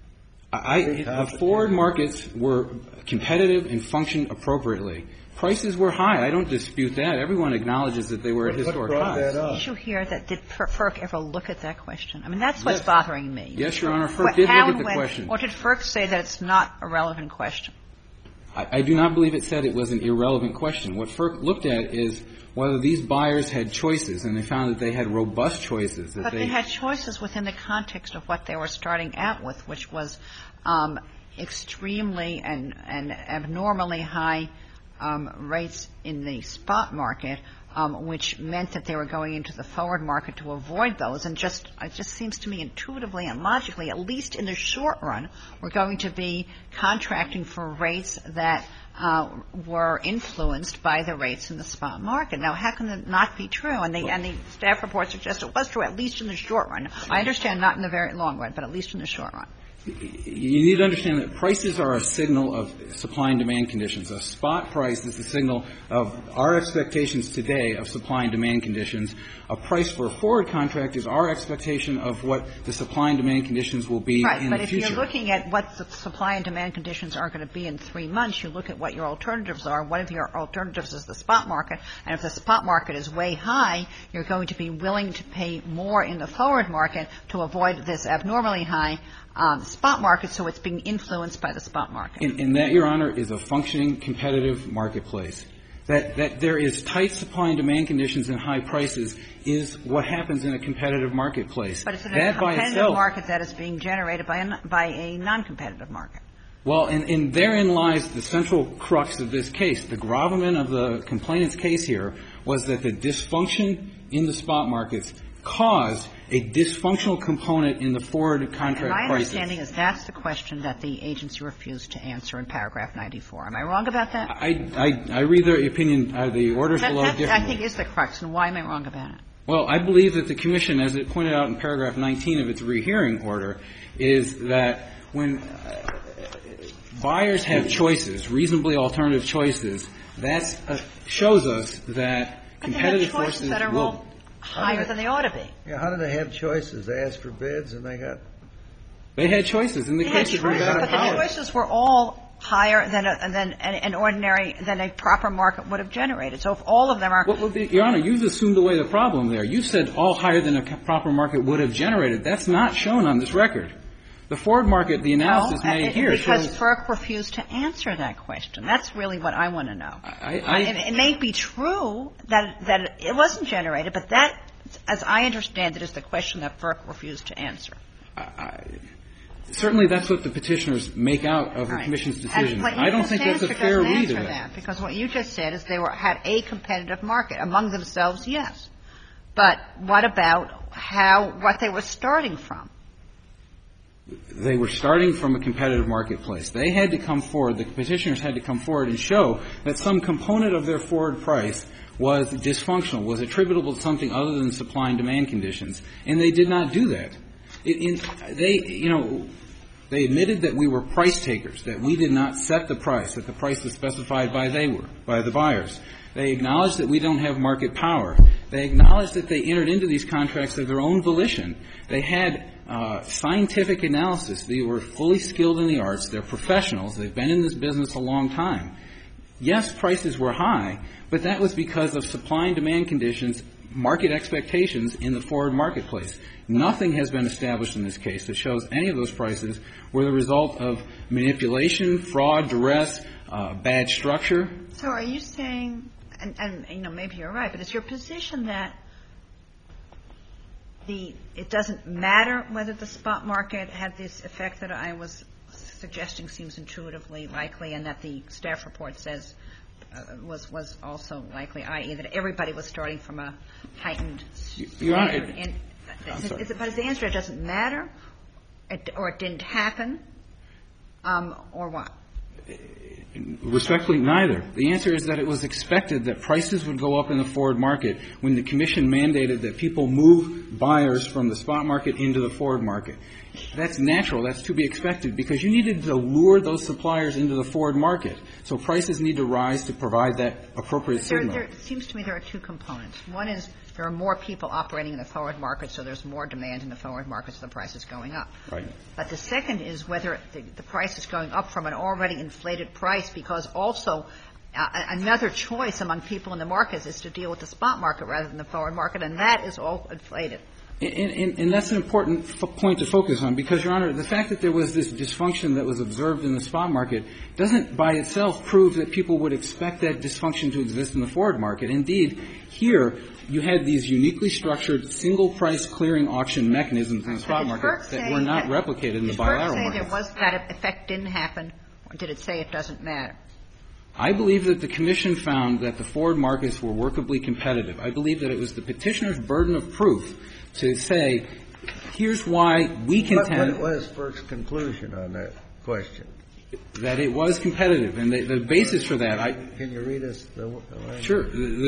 The forward markets were competitive and functioned appropriately. Prices were high. I don't dispute that. Everyone acknowledges that they were at historic highs. Did you hear that? Did FERC ever look at that question? I mean, that's what's bothering me. Yes, Your Honor. FERC did look at the question. Or did FERC say that it's not a relevant question? I do not believe it said it was an irrelevant question. What FERC looked at is whether these buyers had choices, and they found that they had robust choices. But they had choices within the context of what they were starting out with, which was extremely and abnormally high rates in the spot market, which meant that they were going into the forward market to avoid those. And it just seems to me intuitively and logically, at least in the short run, we're going to be contracting for rates that were influenced by the rates in the spot market. Now, how can that not be true? And the staff report suggests it was true, at least in the short run. I understand not in the very long run, but at least in the short run. You need to understand that prices are a signal of supply and demand conditions. A spot price is the signal of our expectations today of supply and demand conditions. A price for a forward contract is our expectation of what the supply and demand conditions will be in the future. Right, but if you're looking at what the supply and demand conditions are going to be in 3 months, you look at what your alternatives are. One of your alternatives is the spot market, and if the spot market is way high, you're going to be willing to pay more in the forward market to avoid this abnormally high spot market, so it's being influenced by the spot market. And that, Your Honor, is a functioning competitive marketplace. That there is tight supply and demand conditions and high prices is what happens in a competitive marketplace. But it's in a competitive market that is being generated by a non-competitive market. Well, and therein lies the central crux of this case. The gravamen of the complainant's case here was that the dysfunction in the spot markets caused a dysfunctional component in the forward contract prices. My understanding is that's the question that the agency refused to answer in paragraph 94. Am I wrong about that? I read the opinion, the orders below differently. That I think is the crux, and why am I wrong about it? Well, I believe that the Commission, as it pointed out in paragraph 19 of its rehearing order, is that when buyers have choices, reasonably alternative choices, that shows us that competitive forces that are will higher than they ought to be. Yeah, how do they have choices? They asked for bids and they had choices in the case of Nevada But Power. the choices were all higher than a proper market would have generated. So if all of them are Your Honor, you've assumed away the problem there. You said all higher than a proper market would have generated. That's not shown on this record. The forward market, the analysis made here because shows FERC refused to answer that question. That's really what I want to know. It may be true that it wasn't generated, but that, as I understand it, is the question that FERC refused to answer. Certainly that's what the petitioners make out of the Commission's decision. I don't think that's a fair read of that. Because what you just said is they had a competitive market. Among themselves, yes. But what about what they were starting from? They were starting from a competitive marketplace. They had to come forward, the petitioners had to come forward and show that some component of their forward price was dysfunctional, was attributable to something other than supply and demand conditions. And they did not do that. They admitted that we were price takers, that we did not set the price, that the price was specified by the buyers. They acknowledged that we don't have market power. They acknowledged that they entered into these contracts of their own volition. They had scientific analysis. They were fully skilled in the arts. They're professionals. They've been in this business a long time. Yes, prices were high, but that was because of supply and demand conditions, market expectations in the forward marketplace. Nothing has been established in this case that shows any of those prices were the result of manipulation, fraud, duress, bad structure. So are you saying, and maybe you're right, but it's your position that it doesn't matter whether the spot market had this effect that I was suggesting seems intuitively likely, and that the staff report says was also likely, i.e. that everybody was starting from a heightened standard. But is the answer it doesn't matter, or it didn't happen, or what? Respectfully, neither. The answer is that it was expected that prices would go up in the forward market when the Commission mandated that people move buyers from the spot market into the forward market. That's natural. That's to be expected because you needed to lure those suppliers into the forward market. So prices need to rise to provide that appropriate signal. It seems to me there are two components. One is there are more people operating in the forward market, so there's more demand in the forward market, so the price is going up. Right. But the second is whether the price is going up from an already inflated price, because also another choice among people in the markets is to deal with the spot market rather than the forward market, and that is all inflated. And that's an important point to focus on because, Your Honor, the fact that there was this dysfunction that was observed in the spot market doesn't by itself prove that people would expect that dysfunction to exist in the forward market. Indeed, here you had these uniquely structured single-price clearing auction mechanisms in the spot market that were not replicated in the bilateral market. Did FERC say there was that effect didn't happen, or did it say it doesn't matter? I believe that the Commission found that the forward markets were workably competitive. I believe that it was the petitioner's burden of proof to say, here's why we contend. What is FERC's conclusion on that question? That it was competitive, and the basis for that. Can you read us the language? Sure.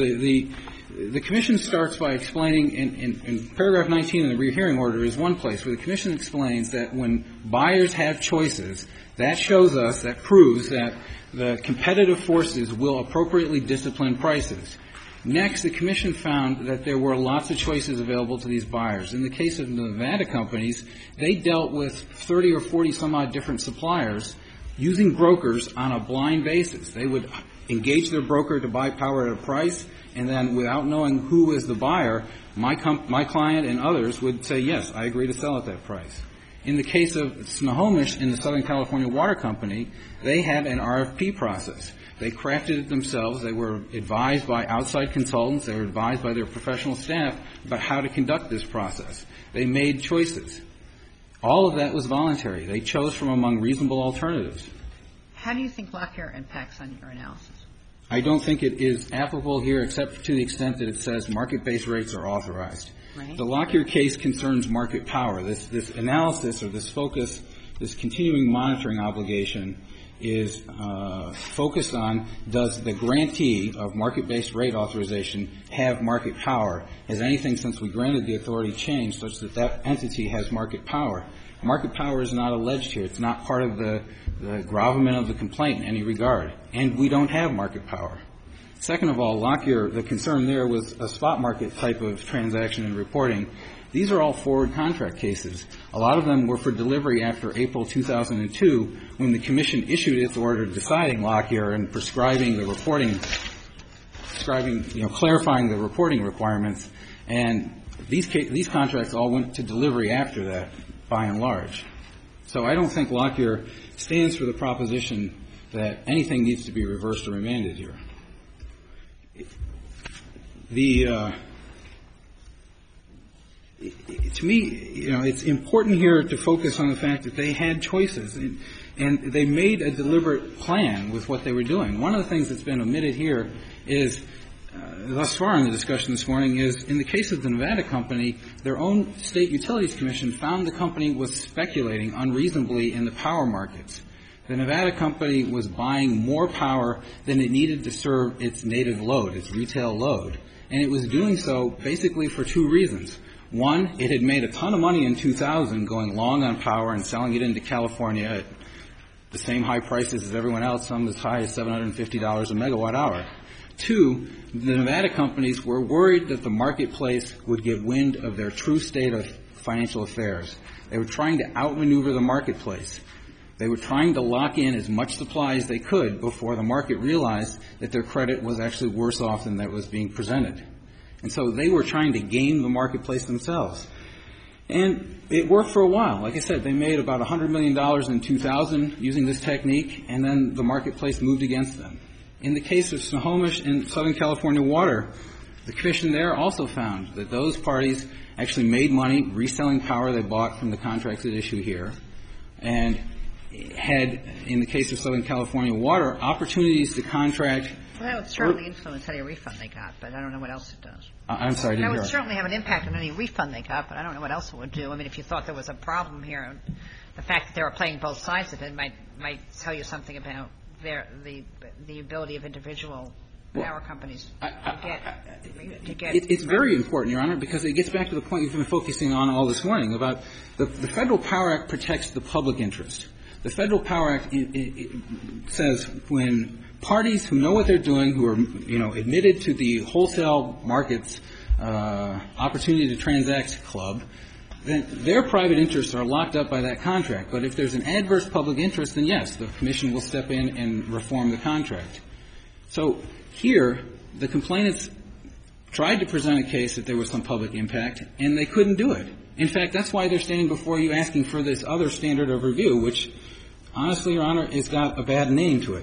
The Commission starts by explaining in paragraph 19 of the rehearing order is one place where the Commission explains that when buyers have choices, that shows us, that proves that the competitive forces will appropriately discipline prices. Next, the Commission found that there were lots of choices available to these buyers. In the case of the Nevada companies, they dealt with 30 or 40 some odd different suppliers using brokers on a blind basis. They would engage their broker to buy power at a price, and then without knowing who was the buyer, my client and others would say, yes, I agree to sell at that price. In the case of Snohomish in the Southern California Water Company, they had an RFP process. They crafted it themselves. They were advised by outside consultants. They were advised by their professional staff about how to conduct this process. They made choices. All of that was voluntary. They chose from among reasonable alternatives. How do you think Lockyer impacts on your analysis? I don't think it is applicable here except to the extent that it says market-based rates are authorized. Right. The Lockyer case concerns market power. This analysis or this focus, this continuing monitoring obligation is focused on does the grantee of market-based rate authorization have market power? Has anything since we granted the authority changed such that that entity has market power? Market power is not alleged here. It's not part of the gravamen of the complaint in any regard. And we don't have market power. Second of all, Lockyer, the concern there was a spot market type of transaction and reporting. These are all forward contract cases. A lot of them were for delivery after April 2002 when the Commission issued its order deciding Lockyer and prescribing the reporting, clarifying the reporting requirements. And these contracts all went to delivery after that, by and large. So I don't think Lockyer stands for the proposition that anything needs to be reversed or remanded here. To me, it's important here to focus on the fact that they had choices and they made a deliberate plan with what they were doing. One of the things that's been omitted here is thus far in the discussion this morning is, in the case of the Nevada company, their own State Utilities Commission found the company was speculating unreasonably in the power markets. The Nevada company was buying more power than it needed to serve its native load, its retail load. And it was doing so basically for two reasons. One, it had made a ton of money in 2000 going long on power and selling it into California at the same high prices as everyone else, some as high as $750 a megawatt hour. Two, the Nevada companies were worried that the marketplace would get wind of their true state of financial affairs. They were trying to outmaneuver the marketplace. They were trying to lock in as much supply as they could before the market realized that their credit was actually worse off than that was being presented. And so they were trying to game the marketplace themselves. And it worked for a while. Like I said, they made about $100 million in 2000 using this technique, and then the marketplace moved against them. In the case of Snohomish and Southern California Water, the commission there also found that those parties actually made money reselling power they bought from the contracts at issue here, and had, in the case of Southern California Water, opportunities to contract. Well, that would certainly influence any refund they got, but I don't know what else it does. I'm sorry, I didn't hear. That would certainly have an impact on any refund they got, but I don't know what else it would do. I mean, if you thought there was a problem here, the fact that they were playing both sides of it might tell you something about the ability of individual power companies to get. It's very important, Your Honor, because it gets back to the point you've been focusing on all this morning about the Federal Power Act protects the public interest. The Federal Power Act says when parties who know what they're doing, who are, admitted to the wholesale markets opportunity to transact club, then their private interests are locked up by that contract. But if there's an adverse public interest, then yes, the commission will step in and reform the contract. So here, the complainants tried to present a case that there was some public impact, and they couldn't do it. In fact, that's why they're standing before you asking for this other standard of review, which, honestly, Your Honor, has got a bad name to it.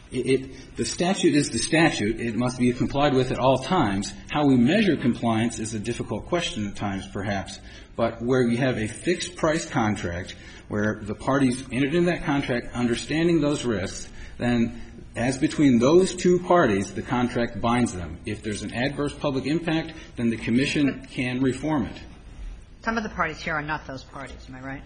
The statute is the statute. It must be complied with at all times. How we measure compliance is a difficult question at times, perhaps. But where you have a fixed price contract, where the parties entered in that contract understanding those risks, then as between those two parties, the contract binds them. If there's an adverse public impact, then the commission can reform it. Some of the parties here are not those parties. Am I right?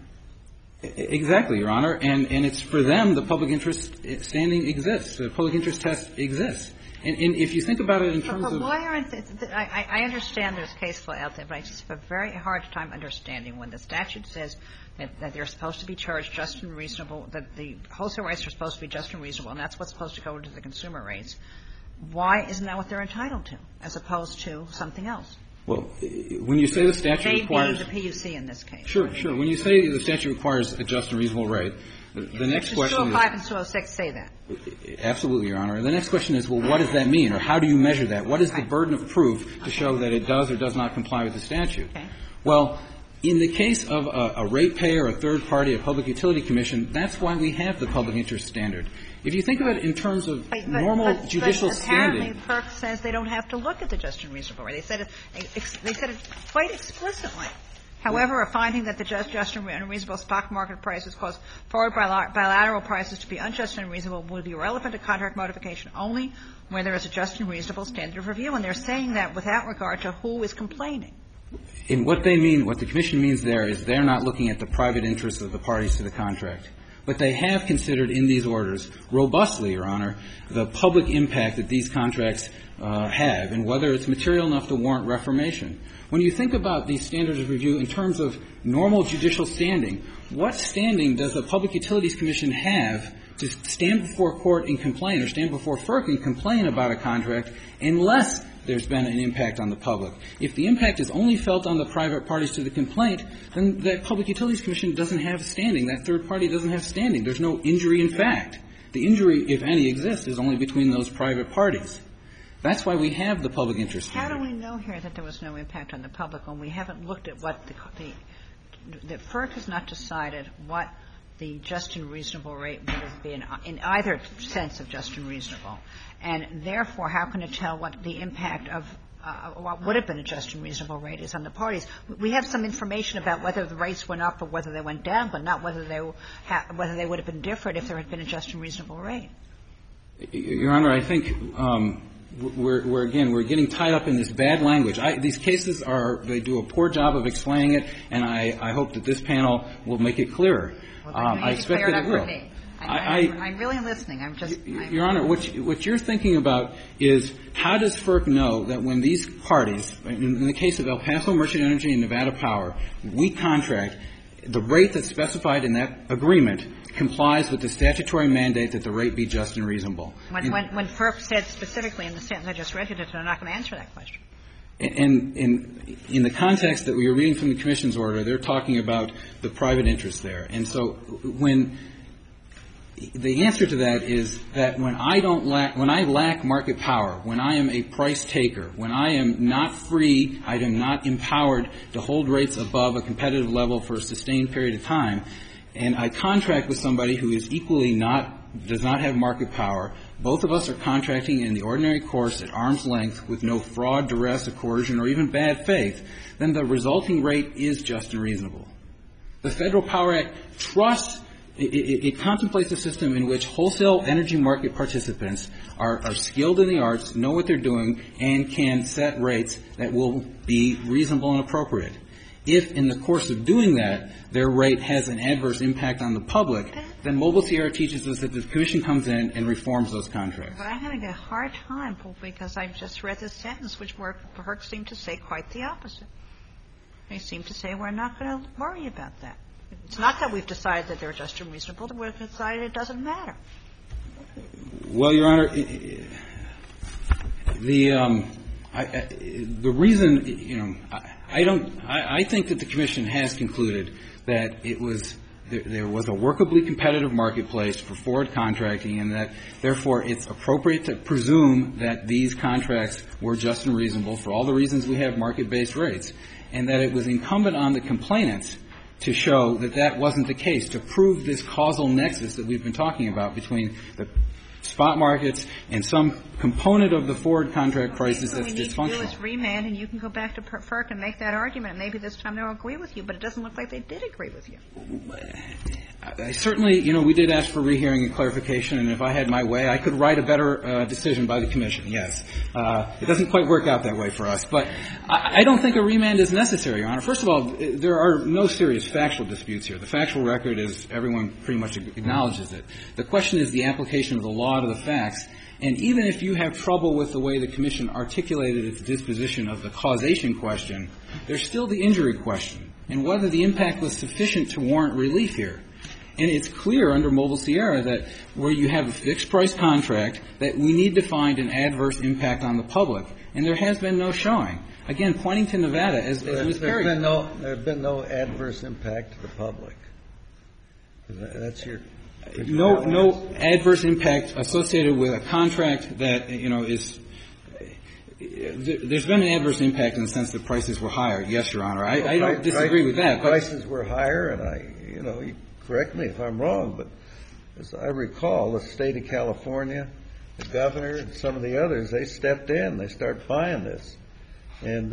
Exactly, Your Honor. And it's for them the public interest standing exists. The public interest test exists. And if you think about it in terms of — But why aren't — I understand there's case law out there, but I just have a very hard time understanding when the statute says that they're supposed to be charged just and reasonable, that the wholesale rates are supposed to be just and reasonable, and that's what's supposed to go into the consumer rates. Why isn't that what they're entitled to, as opposed to something else? Well, when you say the statute requires — Maybe the PUC in this case. Sure. When you say the statute requires a just and reasonable rate, the next question is — 205 and 206 say that. Absolutely, Your Honor. The next question is, well, what does that mean, or how do you measure that? What is the burden of proof to show that it does or does not comply with the statute? Okay. Well, in the case of a ratepayer, a third party, a public utility commission, that's why we have the public interest standard. If you think of it in terms of normal judicial standing — But apparently FERC says they don't have to look at the just and reasonable rate. They said it quite explicitly. However, a finding that the just and unreasonable stock market prices cause forward bilateral prices to be unjust and unreasonable would be relevant to contract modification only where there is a just and reasonable standard of review. And they're saying that without regard to who is complaining. And what they mean, what the commission means there is they're not looking at the private interests of the parties to the contract. But they have considered in these orders robustly, Your Honor, the public impact that these contracts have and whether it's material enough to warrant reformation. When you think about these standards of review in terms of normal judicial standing, what standing does the Public Utilities Commission have to stand before court and complain or stand before FERC and complain about a contract unless there's been an impact on the public? If the impact is only felt on the private parties to the complaint, then the Public Utilities Commission doesn't have standing. That third party doesn't have standing. There's no injury in fact. The injury, if any, exists is only between those private parties. That's why we have the public interest standard. How do we know here that there was no impact on the public when we haven't looked at what the FERC has not decided what the just and reasonable rate would have been in either sense of just and reasonable? And therefore, how can it tell what the impact of what would have been a just and reasonable rate is on the parties? We have some information about whether the rates went up or whether they went down, but not whether they would have been different if there had been a just and reasonable rate. Your Honor, I think we're getting tied up in this bad language. These cases they do a poor job of explaining it, and I hope that this panel will make it clearer. Well, I expect that it will. I'm really listening. Your Honor, what you're thinking about is how does FERC know that when these parties, in the case of El Paso Merchant Energy and Nevada Power, we contract, the rate that's specified in that agreement complies with the statutory mandate that the rate be just and reasonable. When FERC said specifically in the sentence I just read you that they're not going to answer that question. And in the context that we were reading from the Commission's order, they're talking about the private interest there. And so when the answer to that is that when I lack market power, when I am a price taker, when I am not free, I am not empowered to hold rates above a competitive level for a sustained period of time, and I contract with somebody who is equally does not have market power, both of us are contracting in the ordinary course at arm's length with no fraud, duress, or coercion, or even bad faith, then the resulting rate is just and reasonable. The Federal Power Act trusts. It contemplates a system in which wholesale energy market participants are skilled in the arts, know what they're doing, and can set rates that will be reasonable and appropriate. If, in the course of doing that, their rate has an adverse impact on the public, then Mobile Sierra teaches us that the Commission comes in and reforms those contracts. But I'm having a hard time because I've just read this sentence, which FERC seemed to say quite the opposite. They seem to say we're not going to worry about that. It's not that we've decided that they're just and reasonable, that we've decided it doesn't matter. Well, Your Honor, the reason, I think that the Commission has concluded that there was a workably competitive marketplace for forward contracting, and that, therefore, it's appropriate to presume that these contracts were just and reasonable for all the reasons we have market-based rates, and that it was incumbent on the complainants to show that that wasn't the case, to prove this causal nexus that we've been talking about between the spot markets and some component of the forward contract prices that's dysfunctional. What we need to do is remand, and you can go back to FERC and make that argument, and maybe this time they'll agree with you, but it doesn't look like they did agree with you. Certainly, we did ask for rehearing and clarification, and if I had my way, I could write a better decision by the Commission, yes. It doesn't quite work out that way for us. But I don't think a remand is necessary, Your Honor. First of all, there are no serious factual disputes here. The factual record is everyone pretty much acknowledges it. The question is the application of the law to the facts. And even if you have trouble with the way the Commission articulated its disposition of the causation question, there's still the injury question and whether the impact was sufficient to warrant relief here. And it's clear under Mobile Sierra that where you have a fixed price contract that we need to find an adverse impact on the public. And there has been no showing. Again, pointing to Nevada, as Ms. Perry. There's been no adverse impact to the public. That's your. No adverse impact associated with a contract that, is. There's been an adverse impact in the sense that prices were higher. Yes, Your Honor. I don't disagree with that. Prices were higher, and you correct me if I'm wrong, but as I recall, the state of California, the governor, and some of the others, they stepped in. They started buying this, and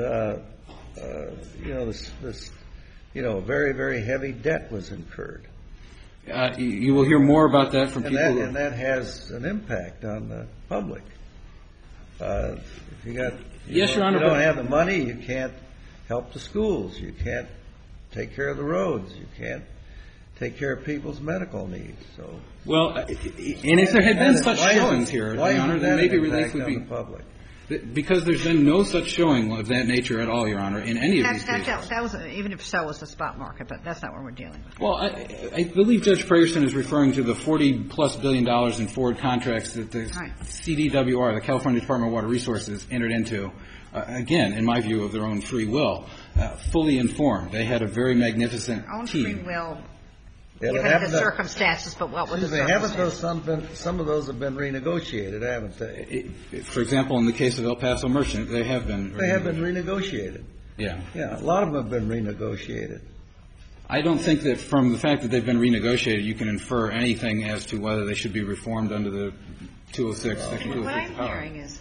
this very, very heavy debt was incurred. You will hear more about that from people. And that has an impact on the public. If Yes, Your Honor, you don't have the money, you can't help the schools. You can't take care of the roads. You can't take care of people's medical needs. So. Well, and if there had been such showings here, Your Honor, then maybe relief would be. Public? Because there's been no such showing of that nature at all, Your Honor, in any of these cases. That was, even if so, was the spot market, but that's not what we're dealing with. Well, I believe Judge Ferguson is referring to the $40+ billion in forward contracts that the CDWR, the California Department of Water Resources, entered into, again, in my view, of their own free will, fully informed. They had a very magnificent team. Their own free will. Given the circumstances, but what were the circumstances? Some of those have been renegotiated, haven't they? For example, in the case of El Paso Merchant, they have been. They have been renegotiated. Yeah. Yeah, a lot of them have been renegotiated. I don't think that from the fact that they've been renegotiated, you can infer anything as to whether they should be reformed under the 206, Section 206 What I'm power. hearing is,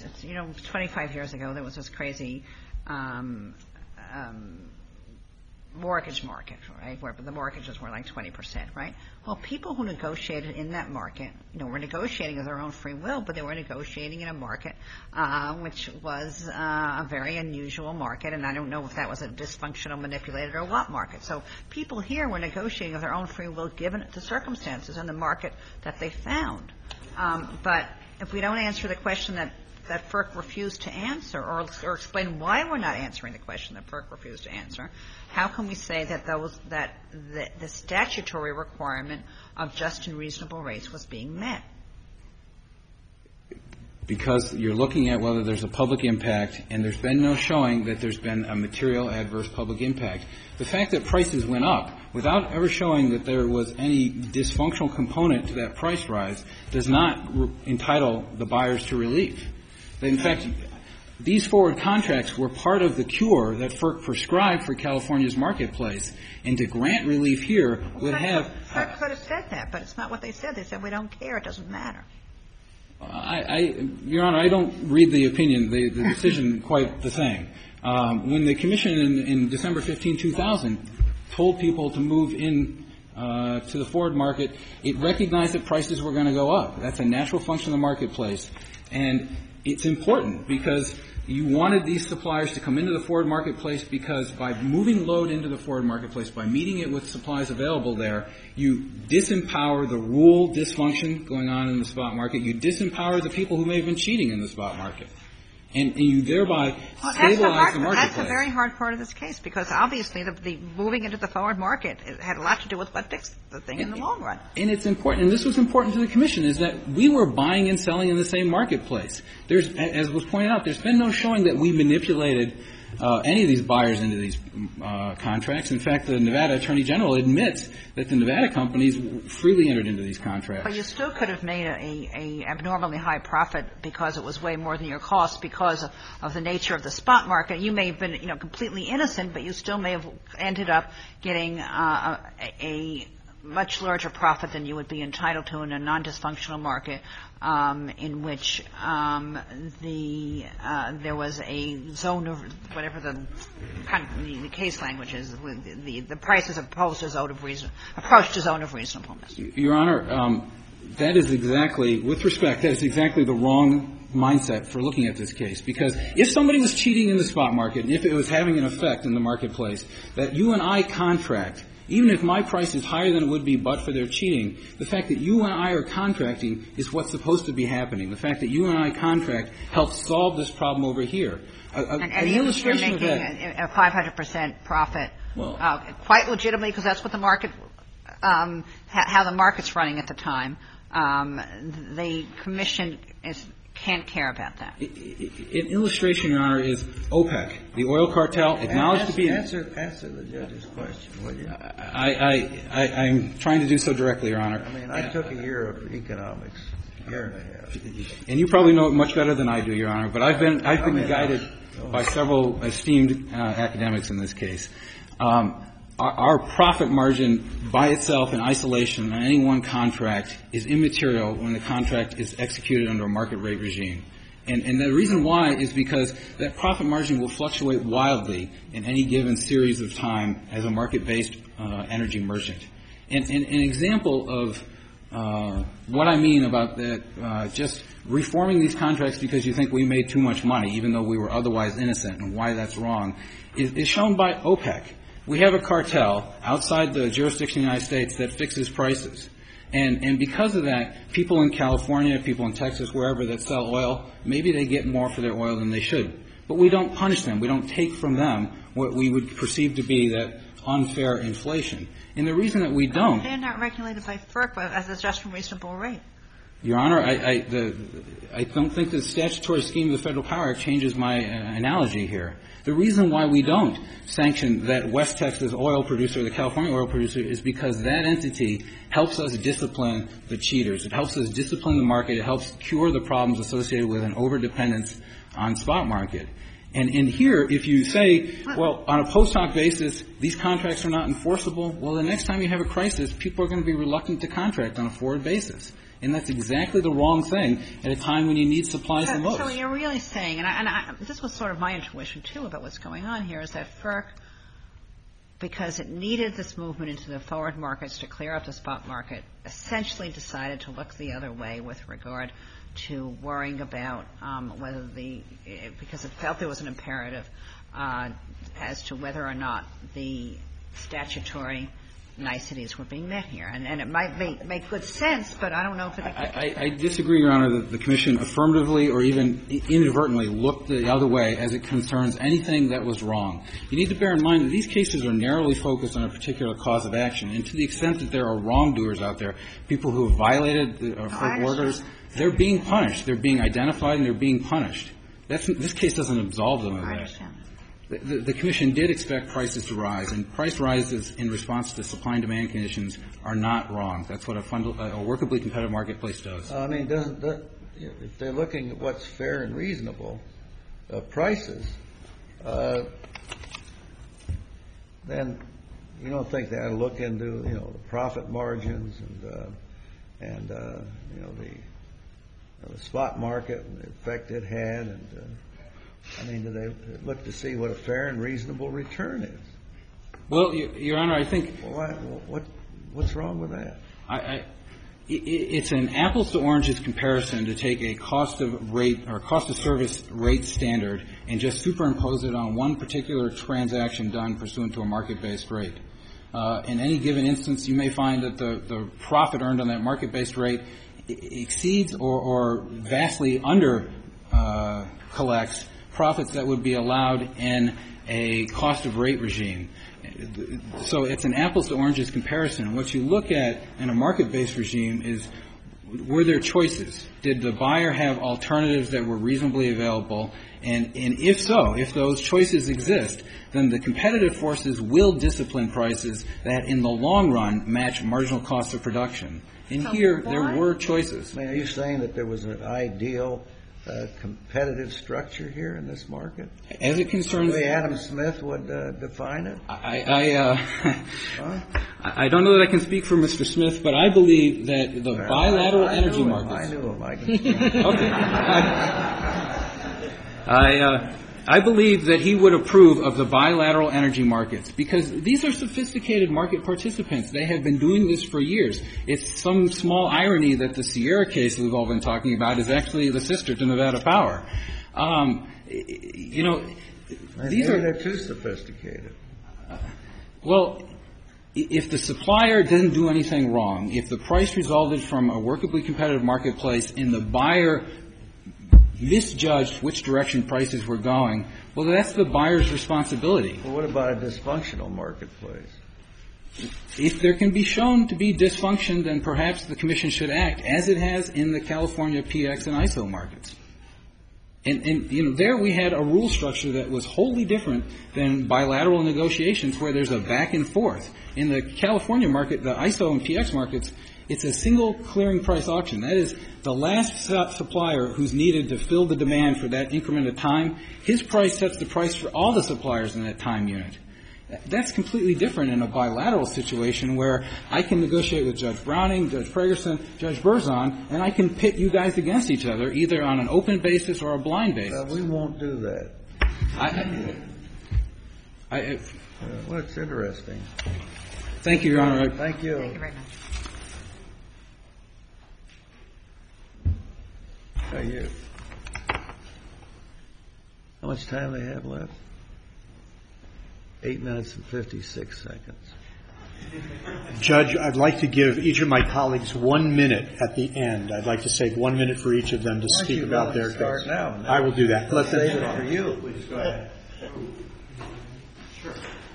25 years ago, there was this crazy mortgage market, right, where the mortgages were like 20%, right? Well, people who negotiated in that market, were negotiating of their own free will, but they were negotiating in a market which was a very unusual market, and I don't know if that was a dysfunctional, manipulated, or what market. So people here were negotiating of their own free will given the circumstances and the market that they found. But if we don't answer the question that FERC refused to answer, or explain why we're not answering the question that FERC refused to answer, how can we say that the statutory requirement of just and reasonable rates was being met? Because you're looking at whether there's a public impact, and there's been no showing that there's been a material adverse public impact. The fact that prices went up without ever showing that there was any dysfunctional component to that price rise does not entitle the buyers to relief. In fact, these forward contracts were part of the cure that FERC prescribed for California's marketplace, and to grant relief here would have FERC could have said that, but it's not what they said. They said, we don't care, it doesn't matter. Your Honor, I don't read the opinion, the decision quite the same. When the Commission in December 15, 2000 told people to move in to the forward market, it recognized that prices were going to go up. That's a natural function of the marketplace. And it's important because you wanted these suppliers to come into the forward marketplace, because by moving load into the forward marketplace, by meeting it with supplies available there, you disempower the rule dysfunction going on in the spot market. You disempower the people who may have been cheating in the spot market. And you thereby stabilize the marketplace. That's the very hard part of this case, because obviously the moving into the forward market had a lot to do with what fixed the thing in the long run. And it's important, and this was important to the Commission, is that we were buying and selling in the same marketplace. There's, as was pointed out, there's been no showing that we manipulated any of these buyers into these contracts. In fact, the Nevada Attorney General admits that the Nevada companies freely entered into these contracts. But you still could have made a abnormally high profit because it was way more than your cost because of the nature of the spot market. You may have been, completely innocent, but you still may have ended up getting a much larger profit than you would be entitled to in a non-dysfunctional market, in which there was a zone of whatever the case language is, the price is approached to zone of reasonableness. Your Honor, that is exactly, with respect, that is exactly the wrong mindset for looking at this case. Because if somebody was cheating in the spot market, and if it was having an effect in the marketplace, that you and I contract, even if my price is higher than it would be but for their cheating, the fact that you and I are contracting is what's supposed to be happening. The fact that you and I contract helps solve this problem over here. An illustration of that. A 500% profit, quite legitimately, because that's what the market, how the market's running at the time. The Commission can't care about that. An illustration, Your Honor, is OPEC, the oil cartel, acknowledged to be... Answer the judge's question, will you? I'm trying to do so directly, Your Honor. I mean, I took a year of economics, a year and a half. And you probably know it much better than I do, Your Honor, but I've been guided by several esteemed academics in this case. Our profit margin by itself in isolation on any one contract is immaterial when the contract is executed under a market rate regime. And the reason why is because that profit margin will fluctuate wildly in any given series of time as a market-based energy merchant. And an example of what I mean about that, just reforming these contracts because you think we made too much money, even though we were otherwise innocent, and why that's wrong, is shown by OPEC. We have a cartel outside the jurisdiction of the United States that fixes prices. And because of that, people in California, people in Texas, wherever that sell oil, maybe they get more for their oil than they should. But we don't punish them. We don't take from them what we would perceive to be that unfair inflation. And the reason that we don't... They're not regulated by FERC as a just and reasonable rate. Your Honor, I don't think the statutory scheme of the Federal Power Act changes my analogy here. The reason why we don't sanction that West Texas oil producer, the California oil producer, is because that entity helps us discipline the cheaters. It helps us discipline the market. It helps cure the problems associated with an overdependence on spot market. And here, if you say, well, on a post hoc basis, these contracts are not enforceable, well, the next time you have a crisis, people are going to be reluctant to contract on a forward basis. And that's exactly the wrong thing at a time when you need supplies the most. So you're really saying, and this was sort of my intuition, too, about what's going on here, is that FERC because it needed this movement into the forward markets to clear up the spot market, essentially decided to look the other way with regard to worrying about whether because it felt there was an imperative as to whether or not the statutory niceties were being met here. And it might make good sense, but I don't know if it... I disagree, Your Honor, that the Commission affirmatively or even inadvertently looked the other way as it concerns anything that was wrong. You need to bear in mind that these cases are narrowly focused on a particular cause of action, and to the extent that there are wrongdoers out there, people who have violated FERC orders, they're being punished. They're being identified and they're being punished. This case doesn't absolve them of that. I understand. The Commission did expect prices to rise, and price rises in response to supply and demand conditions are not wrong. That's what a workably competitive marketplace does. I mean, if they're looking at what's fair and reasonable prices, then you don't think they ought to look into, the profit margins and the spot market and the effect it had, and do they look to see what a fair and reasonable return is? Well, Your Honor, I think... What's wrong with that? It's an apples to oranges comparison to take a cost of rate or cost of service rate standard and just superimpose it on one particular transaction done pursuant to a market-based rate. In any given instance, you may find that the profit earned on that market-based rate exceeds or vastly under collects profits that would be allowed in a cost of rate regime. So it's an apples to oranges comparison. What you look at in a market-based regime is, were there choices? Did the buyer have alternatives that were reasonably available? And if so, if those choices exist, then the competitive forces will discipline prices that in the long run match marginal cost of production. And here, there were choices. Are you saying that there was an ideal competitive structure here in this market? As it concerns... The way Adam Smith would define it? I don't know that I can speak for Mr. Smith, but I believe that the bilateral energy markets... I knew him. I can speak. Okay. I believe that he would approve of the bilateral energy markets because these are sophisticated market participants. They have been doing this for years. It's some small irony that the Sierra case we've all been talking about is actually the sister to Nevada Power. They're too sophisticated. Well, if the supplier didn't do anything wrong, if the price resulted from a workably competitive marketplace and the buyer misjudged which direction prices were going, well, that's the buyer's responsibility. Well, what about a dysfunctional marketplace? If there can be shown to be dysfunction, then perhaps the Commission should act as it has in the California PX and ISO markets. And there we had a rule structure that was wholly different than bilateral negotiations where there's a back and forth. In the California market, the ISO and PX markets, it's a single clearing price auction. That is, the last supplier who's needed to fill the demand for that increment of time, his price sets the price for all the suppliers in that time unit. That's completely different in a bilateral situation where I can negotiate with Judge Browning, Judge Pragerson, Judge Berzon, and I can pit you guys against each other either on an open basis or a blind basis. We won't do that. Well, it's interesting. Thank you, Your Honor. Thank you. Thank you very much. How much time do they have left? 8 minutes and 56 seconds. Judge, I'd like to give each of my colleagues 1 minute at the end. I'd like to save 1 minute for each of them to speak about their case. Now? I will do that. Let's save it for you. Please go ahead. Sure.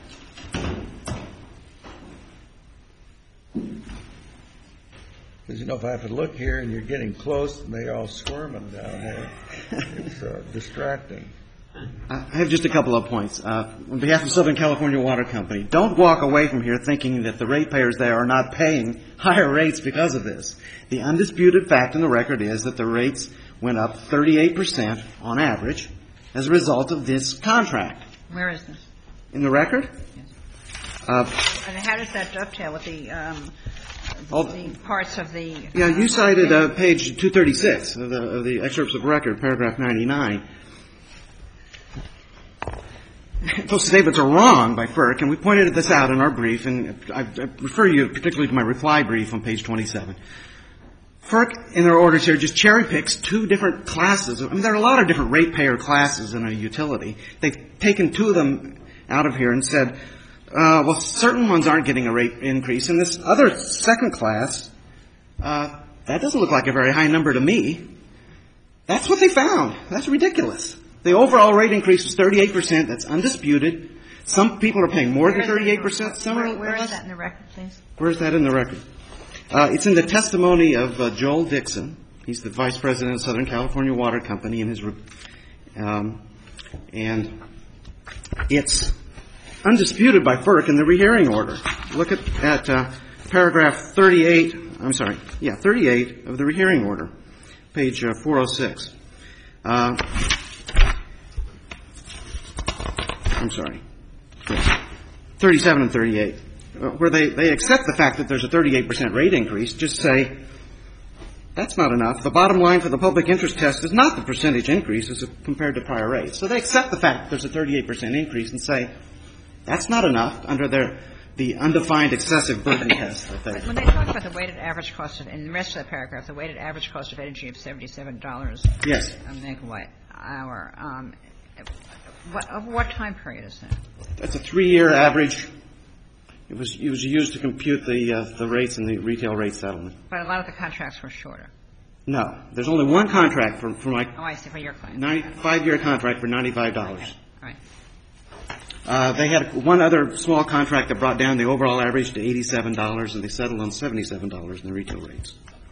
Because, if I have to look here and you're getting close and they're all squirming down there, it's distracting. I have just a couple of points. On behalf of Southern California Water Company, don't walk away from here thinking that the ratepayers there are not paying higher rates because of this. The undisputed fact in the record is that the rates went up 38% on average as a result of this contract. Where is this? In the record? Yes. And how does that dovetail with the parts of the... Yeah, you cited page 236 of the excerpts of record, paragraph 99. those statements are wrong by FERC, and we pointed this out in our brief, and I refer you particularly to my reply brief on page 27. FERC, in their orders here, just cherry picks two different classes. I mean, there are a lot of different ratepayer classes in a utility. They've taken two of them out of here and said, well, certain ones aren't getting a rate increase. And this other second class, that doesn't look like a very high number to me. That's what they found. That's ridiculous. The overall rate increase was 38%. That's undisputed. Some people are paying more than 38%. Some are less. Where is that in the record, please? Where is that in the record? It's in the testimony of Joel Dixon. He's the vice president of Southern California Water Company, and it's undisputed by FERC in the rehearing order. Look at paragraph 38. I'm sorry. Yeah, 38 of the rehearing order, page 406. I'm sorry. 37 and 38. Where they accept the fact that there's a 38% rate increase, just say, that's not enough. The bottom line for the public interest test is not the percentage increase as compared to prior rates. So they accept the fact that there's a 38% increase and say, that's not enough under the undefined excessive burden test. When they talk about the weighted average cost of, in the rest of the paragraph, the weighted average cost of energy of $77 yes. a megawatt hour, what time period is that? That's a 3-year average. It was used to compute the rates in the retail rate settlement. But a lot of the contracts were shorter. No. There's only one contract for like Oh, I see, for your client. 5-year contract for $95. Okay. All right. They had one other small contract that brought down the overall average to $87, and they settled on $77 in the retail rates.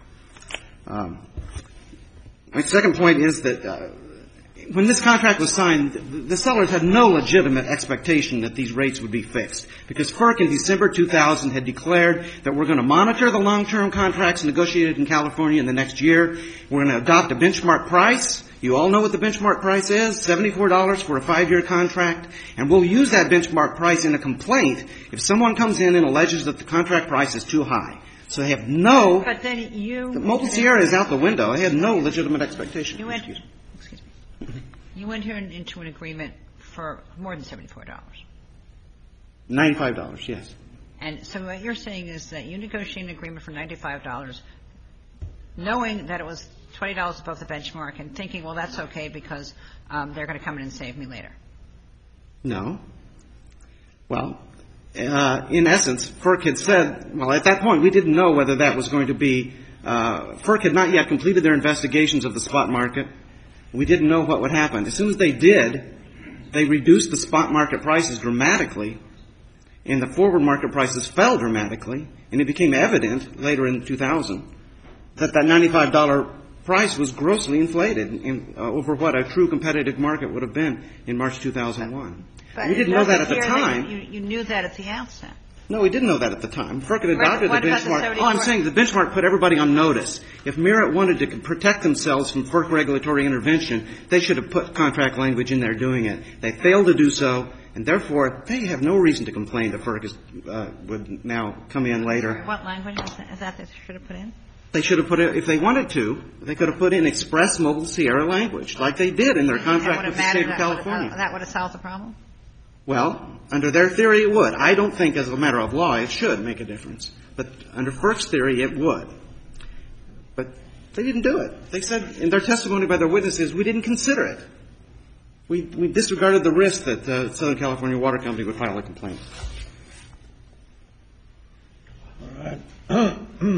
My second point is that when this contract was signed, the sellers had no legitimate expectation that these rates would be fixed, because FERC in December 2000 had declared that we're going to monitor the long-term contracts negotiated in California in the next year. We're going to adopt a benchmark price. You all know what the benchmark price is, $74 for a 5-year contract, and we'll use that benchmark price in a complaint if someone comes in and alleges that the contract price is too high. So they have no. But then the Mobile Sierra is out the window. They had no legitimate expectation. You went into an agreement for more than $74. $95, yes. And so what you're saying is that you negotiated an agreement for $95, knowing that it was $20 above the benchmark and thinking, well, that's okay because they're going to come in and save me later. No. Well, in essence, FERC had said, well, at that point, we didn't know whether that was going to be, FERC had not yet completed their investigations of the spot market. We didn't know what would happen. As soon as they did, they reduced the spot market prices dramatically, and the forward market prices fell dramatically, and it became evident later in 2000 that $95 price was grossly inflated over what a true competitive market would have been in March 2001. But we didn't know that at the time. You knew that at the outset. No, we didn't know that at the time. FERC had adopted the benchmark. Oh, I'm saying the benchmark put everybody on notice. If Merit wanted to protect themselves from FERC regulatory intervention, they should have put contract language in there doing it. They failed to do so, and therefore they have no reason to complain that FERC would now come in later. What language is that they should have put in? They should have put it, if they wanted to, they could have put in express Mobile Sierra language, like they did in their contract with the state of California. That would have solved the problem? Well, under their theory, it would. I don't think as a matter of law it should make a difference. But under FERC's theory, it would. But they didn't do it. They said in their testimony by their witnesses, we didn't consider it. We disregarded the risk that the Southern California Water Company would file a complaint. All right.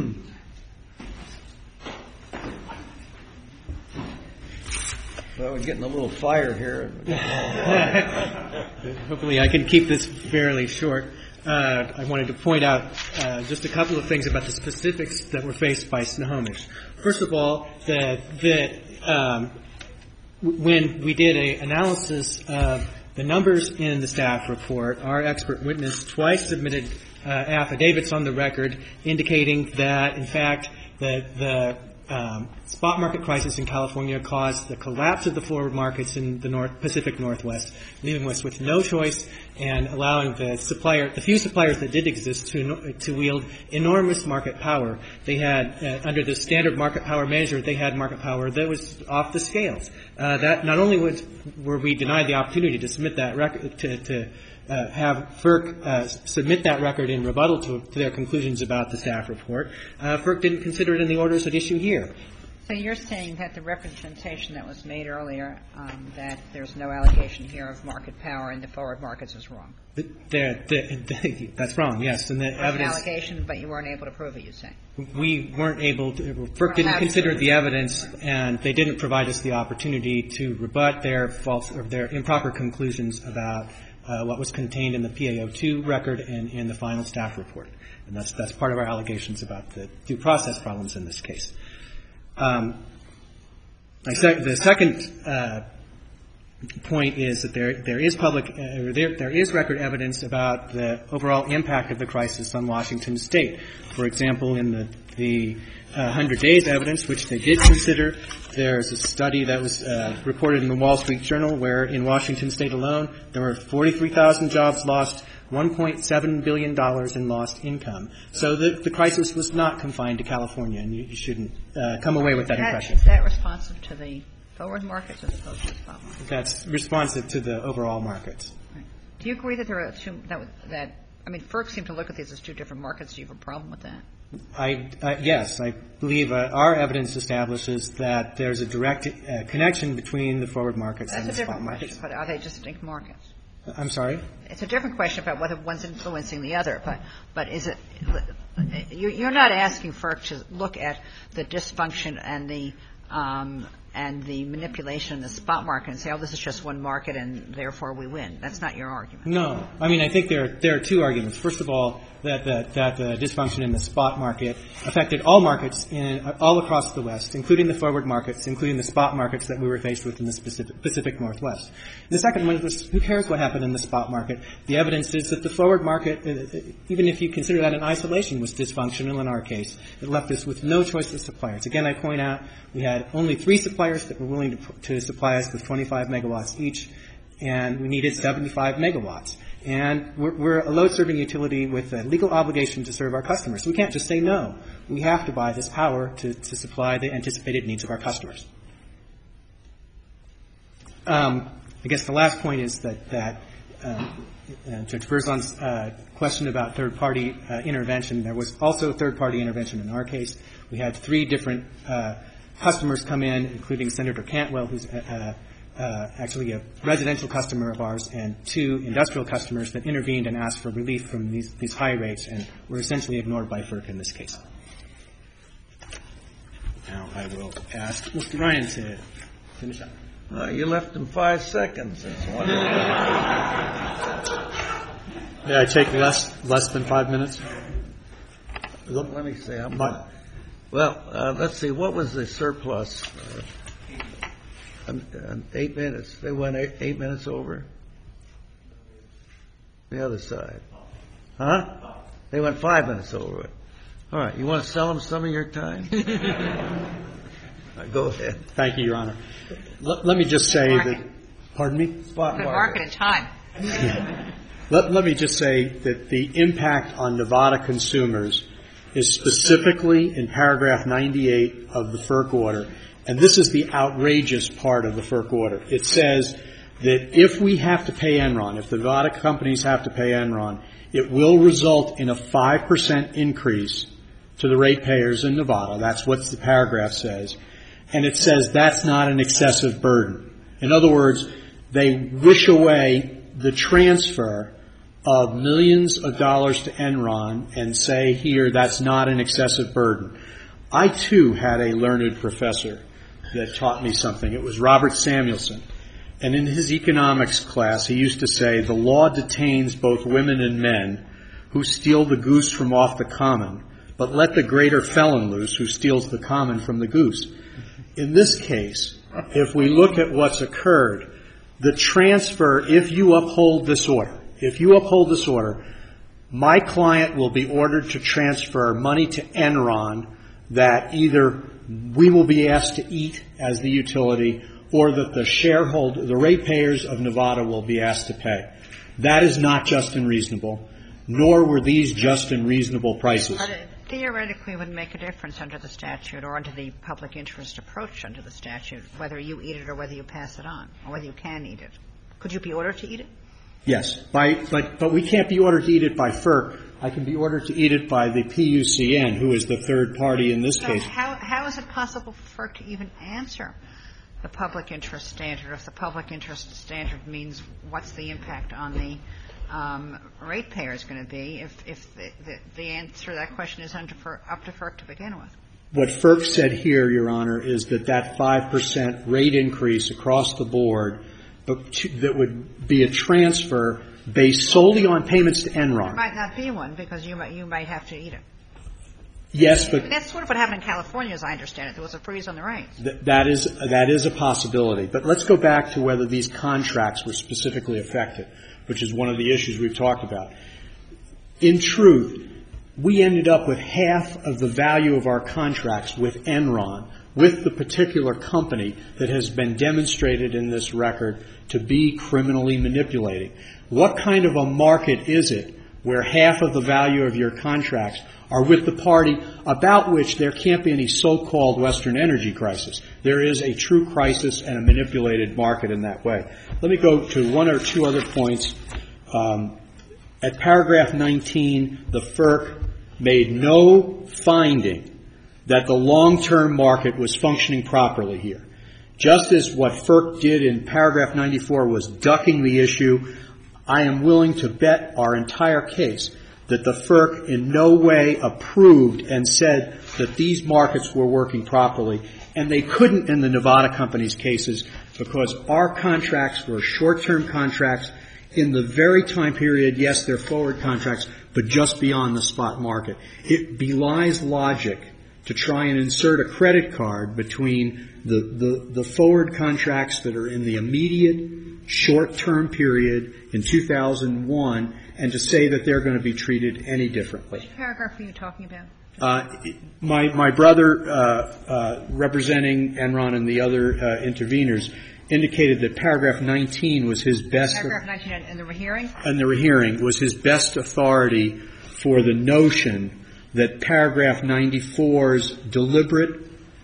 Well, we're getting a little fired here. Hopefully I can keep this fairly short. I wanted to point out just a couple of things about the specifics that were faced by Snohomish. First of all, that when we did an analysis of the numbers in the staff report, our expert witness twice submitted affidavits on the record indicating that, in fact, the spot market crisis in California caused the collapse of the forward markets in the Pacific Northwest, leaving us with no choice and allowing the few suppliers that did exist to wield enormous market power. They had, under the standard market power measure, they had market power that was off the scales. That not only were we denied the opportunity to submit that record, to have FERC submit that record in rebuttal to their conclusions about the staff report, FERC didn't consider it in the orders at issue here. So you're saying that the representation that was made earlier, that there's no allegation here of market power in the forward markets is wrong? That's wrong, yes. And the evidence. An allegation, but you weren't able to prove it, you say? We weren't able to. FERC didn't consider the evidence, and they didn't provide us the opportunity to rebut their false or their improper conclusions about what was contained in the PAO2 record and in the final staff report. And that's part of our allegations about the due process problems in this case. The second point is that there is record evidence about the overall impact of the crisis on Washington State. For example, in the 100 days evidence, which they did consider, there's a study that was reported in the Wall Street Journal where in Washington State alone there were 43,000 jobs lost, $1.7 billion in lost income. So the crisis was not confined to California, and you shouldn't come away with that impression. Is that responsive to the forward markets as opposed to the spot markets? That's responsive to the overall markets. Right. Do you agree that there are two, FERC seemed to look at these as two different markets. Do you have a problem with that? Yes. I believe our evidence establishes that there's a direct connection between the forward markets and the spot markets. That's a different question, but are they distinct markets? I'm sorry? It's a different question about whether one's influencing the other, but is it – you're not asking FERC to look at the dysfunction and the manipulation in the spot market and say, oh, this is just one market and therefore we win. That's not your argument. No. I mean, I think there are two arguments. First of all, that the dysfunction in the spot market affected all markets all across the West, including the forward markets, including the spot markets that we were faced with in the Pacific Northwest. The second one is, who cares what happened in the spot market? The evidence is that the forward market, even if you consider that in isolation, was dysfunctional in our case. It left us with no choice of suppliers. Again, I point out we had only 3 suppliers that were willing to supply us with 25 megawatts each, and we needed 75 megawatts. And we're a load-serving utility with a legal obligation to serve our customers. We can't just say no. We have to buy this power to supply the anticipated needs of our customers. I guess the last point is that Judge Berzon's question about third-party intervention, there was also third-party intervention in our case. We had 3 different customers come in, including Senator Cantwell, who's actually a residential customer of ours, and 2 industrial customers that intervened and asked for relief from these high rates and were essentially ignored by FERC in this case. Now I will ask Mr. Ryan to finish up. You left him 5 seconds. That's wonderful. May I take less than 5 minutes? Let me see. Well, let's see. What was the surplus? 8 minutes. They went 8 minutes over? The other side. Huh? They went 5 minutes over it. All right. You want to sell them some of your time? Go ahead. Thank you, Your Honor. Let me just say that – pardon me? Spot market and time. Let me just say that the impact on Nevada consumers is specifically in paragraph 98 of the FERC order. And this is the outrageous part of the FERC order. It says that if we have to pay Enron, if the Nevada companies have to pay Enron, it will result in a 5% increase to the ratepayers in Nevada. That's what the paragraph says. And it says that's not an excessive burden. In other words, they wish away the transfer of millions of dollars to Enron and say here that's not an excessive burden. I, too, had a learned professor that taught me something. It was Robert Samuelson. And in his economics class, he used to say, the law detains both women and men who steal the goose from off the common, but let the greater felon loose who steals the common from the goose. In this case, if we look at what's occurred, the transfer, if you uphold this order, my client will be ordered to transfer money to Enron that either we will be asked to eat as the utility, or that the ratepayers of Nevada will be asked to pay. That is not just and reasonable, nor were these just and reasonable prices. But it theoretically would make a difference under the statute or under the public interest approach under the statute, whether you eat it or whether you pass it on, or whether you can eat it. Could you be ordered to eat it? Yes, but we can't be ordered to eat it by FERC. I can be ordered to eat it by the PUCN, who is the third party in this case. So how is it possible for FERC to even answer the public interest standard if the public interest standard means what's the impact on the ratepayer is going to be if the answer to that question is up to FERC to begin with? What FERC said here, Your Honor, is that 5% rate increase across the board that would be a transfer based solely on payments to Enron. There might not be one because you might have to eat it. Yes, but that's sort of what happened in California, as I understand it. There was a freeze on the rates. That is a possibility. But let's go back to whether these contracts were specifically affected, which is one of the issues we've talked about. In truth, we ended up with half of the value of our contracts with Enron, with the particular company that has been demonstrated in this record to be criminally manipulating. What kind of a market is it where half of the value of your contracts are with the party about which there can't be any so-called Western energy crisis? There is a true crisis and a manipulated market in that way. Let me go to one or two other points. At paragraph 19, the FERC made no finding that the long-term market was functioning properly here. Just as what FERC did in paragraph 94 was ducking the issue, I am willing to bet our entire case that the FERC in no way approved and said that these markets were working properly, and they couldn't in the Nevada companies' cases because our contracts were short-term contracts in the very time period, yes, they're forward contracts, but just beyond the spot market. It belies logic to try and insert a credit card between the forward contracts that are in the immediate short-term period in 2001 and to say that they're going to be treated any differently. Which paragraph are you talking about? My brother, representing Enron and the other interveners, indicated that paragraph 19 was his best. Paragraph 19 in the rehearing? In the rehearing was his best authority for the notion that paragraph 94's deliberate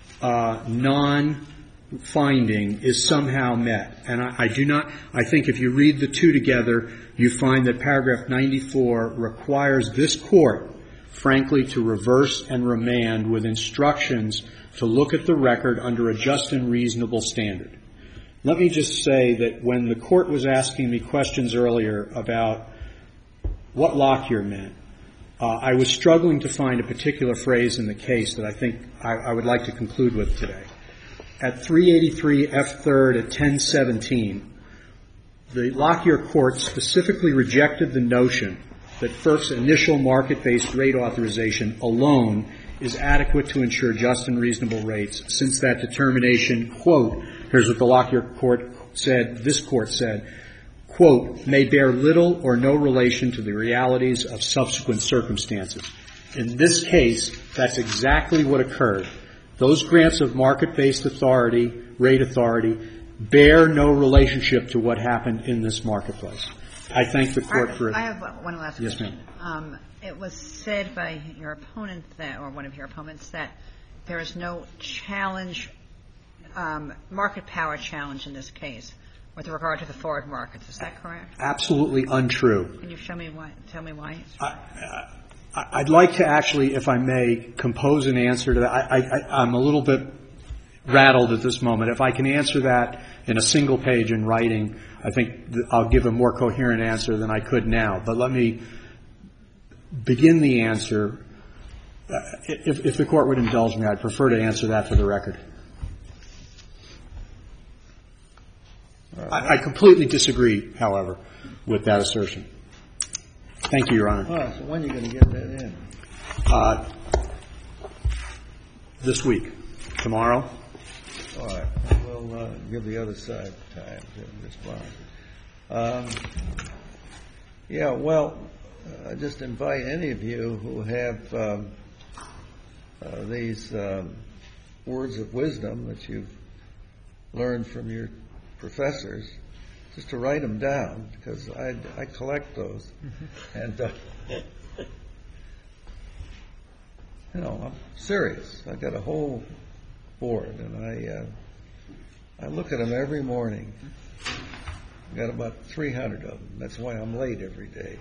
non-finding is somehow met. And I think if you read the two together, you find that paragraph 94 requires this court, frankly, to reverse and remand with instructions to look at the record under a just and reasonable standard. Let me just say that when the court was asking me questions earlier about what Lockyer meant, I was struggling to find a particular phrase in the case that I think I would like to conclude with today. At 383 F3rd at 1017, the Lockyer court specifically rejected the notion that FERC's initial market-based rate authorization alone is adequate to ensure just and reasonable rates, since that determination, quote, here's what the Lockyer court said, this court said, quote, may bear little or no relation to the realities of subsequent circumstances. In this case, that's exactly what occurred. Those grants of market-based authority, rate authority, bear no relationship to what happened in this marketplace. I thank the court for it. I have one last question. Yes, ma'am. It was said by your opponent or one of your opponents that there is no challenge, market power challenge in this case with regard to the forward markets. Is that correct? Absolutely untrue. Can you show me why? Tell me why? I'd like to actually, if I may, compose an answer to that. I'm a little bit rattled at this moment. If I can answer that in a single page in writing, I think I'll give a more coherent answer than I could now. But let me begin the answer. If the court would indulge me, I'd prefer to answer that for the record. I completely disagree, however, with that assertion. Thank you, Your Honor. All right, so when are you going to get that in? This week. Tomorrow. All right. We'll give the other side time to respond. Yeah, well, I just invite any of you who have these words of wisdom that you've learned from your professors, just to write them down, because I collect those. And, I'm serious. I've got a whole board, and I look at them every morning. I've got about 300 of them. That's why I'm late every day.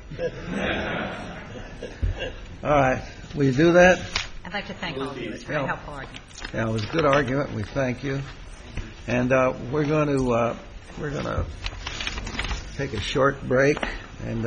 All right. Will you do that? I'd like to thank all of you. It's a very helpful argument. Yeah, it was a good argument. We thank you. And we're going to take a short break. And